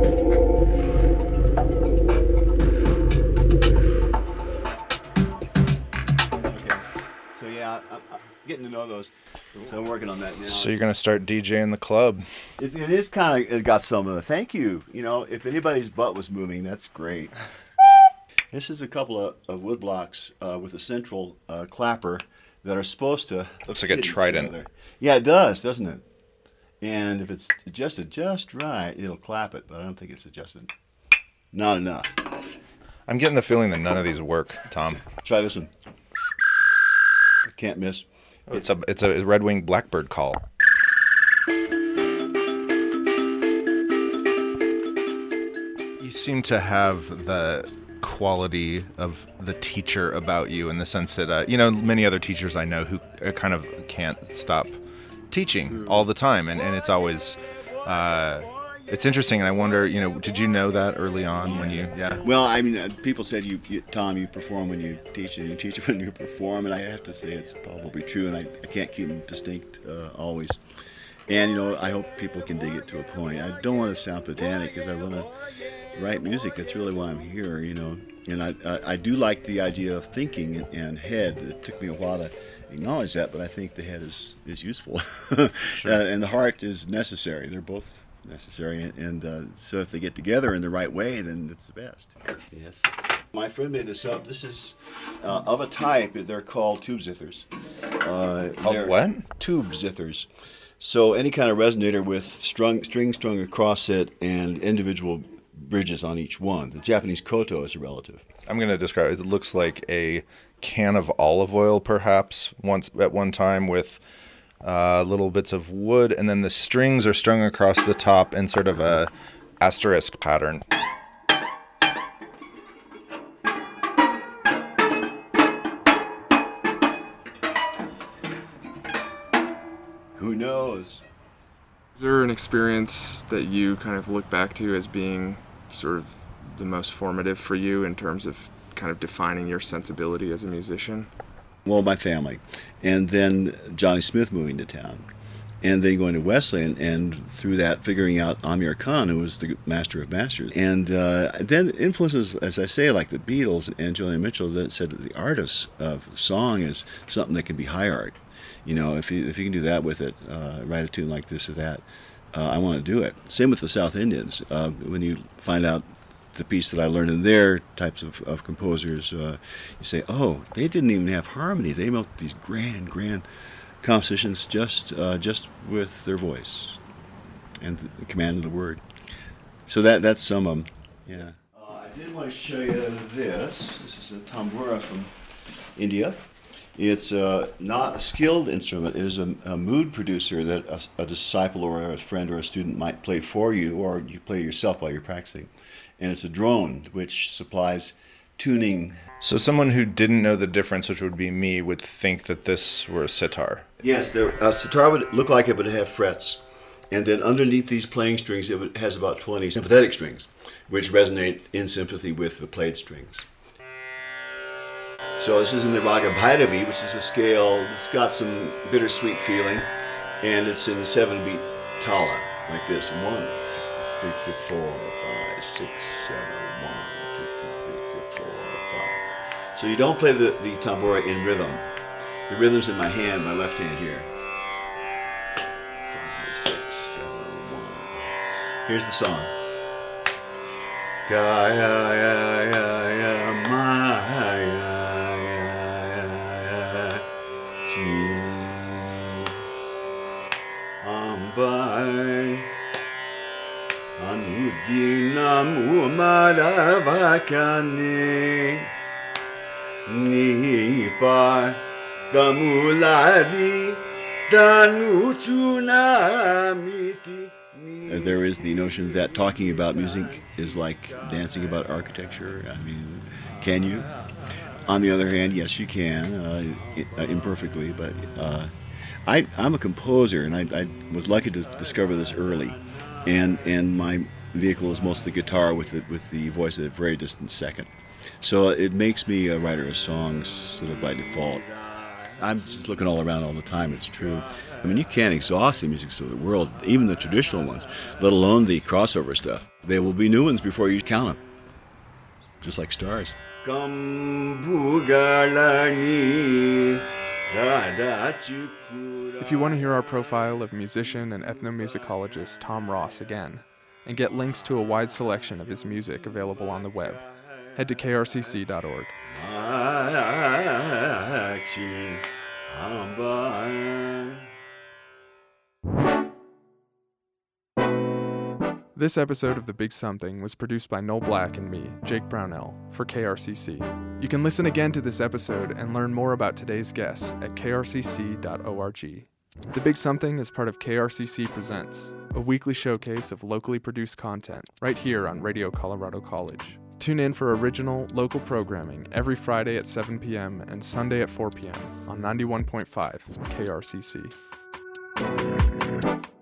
Speaker 4: So yeah, I'm, I'm getting to know those. So I'm working on that now.
Speaker 5: So you're gonna start DJing the club.
Speaker 4: It's, it is kind of, it got some of the, thank you. You know, if anybody's butt was moving, that's great. This is a couple of, of wood blocks uh, with a central uh, clapper that are supposed to.
Speaker 5: Looks like a
Speaker 4: hit each
Speaker 5: trident.
Speaker 4: other. Yeah, it does, doesn't it? And if it's adjusted just right, it'll clap it, but I don't think it's adjusted. Not enough.
Speaker 5: I'm getting the feeling that none of these work, Tom.
Speaker 4: Try this one. Can't miss.
Speaker 5: It's a it's a red-winged blackbird call. You seem to have the quality of the teacher about you, in the sense that uh, you know, many other teachers I know who uh, kind of can't stop teaching all the time, and, and it's always uh, it's interesting. And I wonder, you know, did you know that early on when you yeah
Speaker 4: Well, I mean, uh, people said you, you, Tom, you perform when you teach, and you teach when you perform, and I have to say it's probably true, and I, I can't keep them distinct uh, always. And, you know, I hope people can dig it to a point. I don't want to sound pedantic, because I want to write music. That's really why I'm here, you know. And I, I, I do like the idea of thinking and, and head. It took me a while to acknowledge that, but I think the head is, is useful.
Speaker 5: Sure.
Speaker 4: uh, and the heart is necessary. They're both necessary, and uh, so if they get together in the right way, then it's the best. Yes. My friend made this up. This is uh, of a type. They're called tube zithers. Uh,
Speaker 5: Called
Speaker 4: they're
Speaker 5: what?
Speaker 4: Tube zithers. So any kind of resonator with strung, string strung across it and individual bridges on each one. The Japanese koto is a relative.
Speaker 5: I'm going to describe it. It looks like a can of olive oil, perhaps, once at one time with uh, little bits of wood, and then the strings are strung across the top in sort of a asterisk pattern.
Speaker 4: Who knows?
Speaker 1: Is there an experience that you kind of look back to as being sort of the most formative for you in terms of kind of defining your sensibility as a musician?
Speaker 4: Well, my family. And then Johnny Smith moving to town. And then going to Wesleyan, and through that figuring out Amir Khan, who was the master of masters. And uh, then influences, as I say, like the Beatles and Joni Mitchell, that said that the art of, of song is something that can be high art. You know, if you, if you can do that with it, uh, write a tune like this or that, uh, I want to do it. Same with the South Indians. Uh, when you find out the piece that I learned in their types of, of composers, uh, you say, oh, they didn't even have harmony. They wrote these grand, grand compositions just uh, just with their voice and the command of the word. So that that's some of them. Yeah. Uh, I did want to show you this. This is a tambura from India. It's uh, not a skilled instrument. It is a, a mood producer that a, a disciple or a friend or a student might play for you, or you play yourself while you're practicing. And it's a drone which supplies tuning.
Speaker 5: So someone who didn't know the difference, which would be me, would think that this were a sitar.
Speaker 4: Yes, there, a sitar would look like it, but it have frets. And then underneath these playing strings, it would- has about twenty sympathetic strings, which resonate in sympathy with the played strings. So this is in the Raga Bhairavi, which is a scale that's got some bittersweet feeling, and it's in seven-beat tala, like this. One, two, three, four, five, six, seven, one, two, three, four, five. So you don't play the, the tambura in rhythm. The rhythm's in my hand, my left hand here. Five, six, seven, one. Here's the song. Kaya ya ya ya maya. Ambai Anudinam Umaravakane Nipa Gamuladi Danuchunamiti. There is the notion that talking about music is like dancing about architecture. I mean, can you? On the other hand, yes, you can, uh, imperfectly, but uh, I, I'm a composer, and I, I was lucky to discover this early. And and my vehicle is mostly guitar with the, with the voice at a very distant second. So it makes me a writer of songs sort of by default. I'm just looking all around all the time, it's true. I mean, you can't exhaust the music of the world, even the traditional ones, let alone the crossover stuff. There will be new ones before you count them, just like stars. If
Speaker 1: you want to hear our profile of musician and ethnomusicologist Tom Ross again, and get links to a wide selection of his music available on the web, head to k r c c dot org. This episode of The Big Something was produced by Noel Black and me, Jake Brownell, for K R C C. You can listen again to this episode and learn more about today's guests at k r c c dot org. The Big Something is part of K R C C Presents, a weekly showcase of locally produced content right here on Radio Colorado College. Tune in for original, local programming every Friday at seven p.m. and Sunday at four p.m. on ninety-one point five K R C C.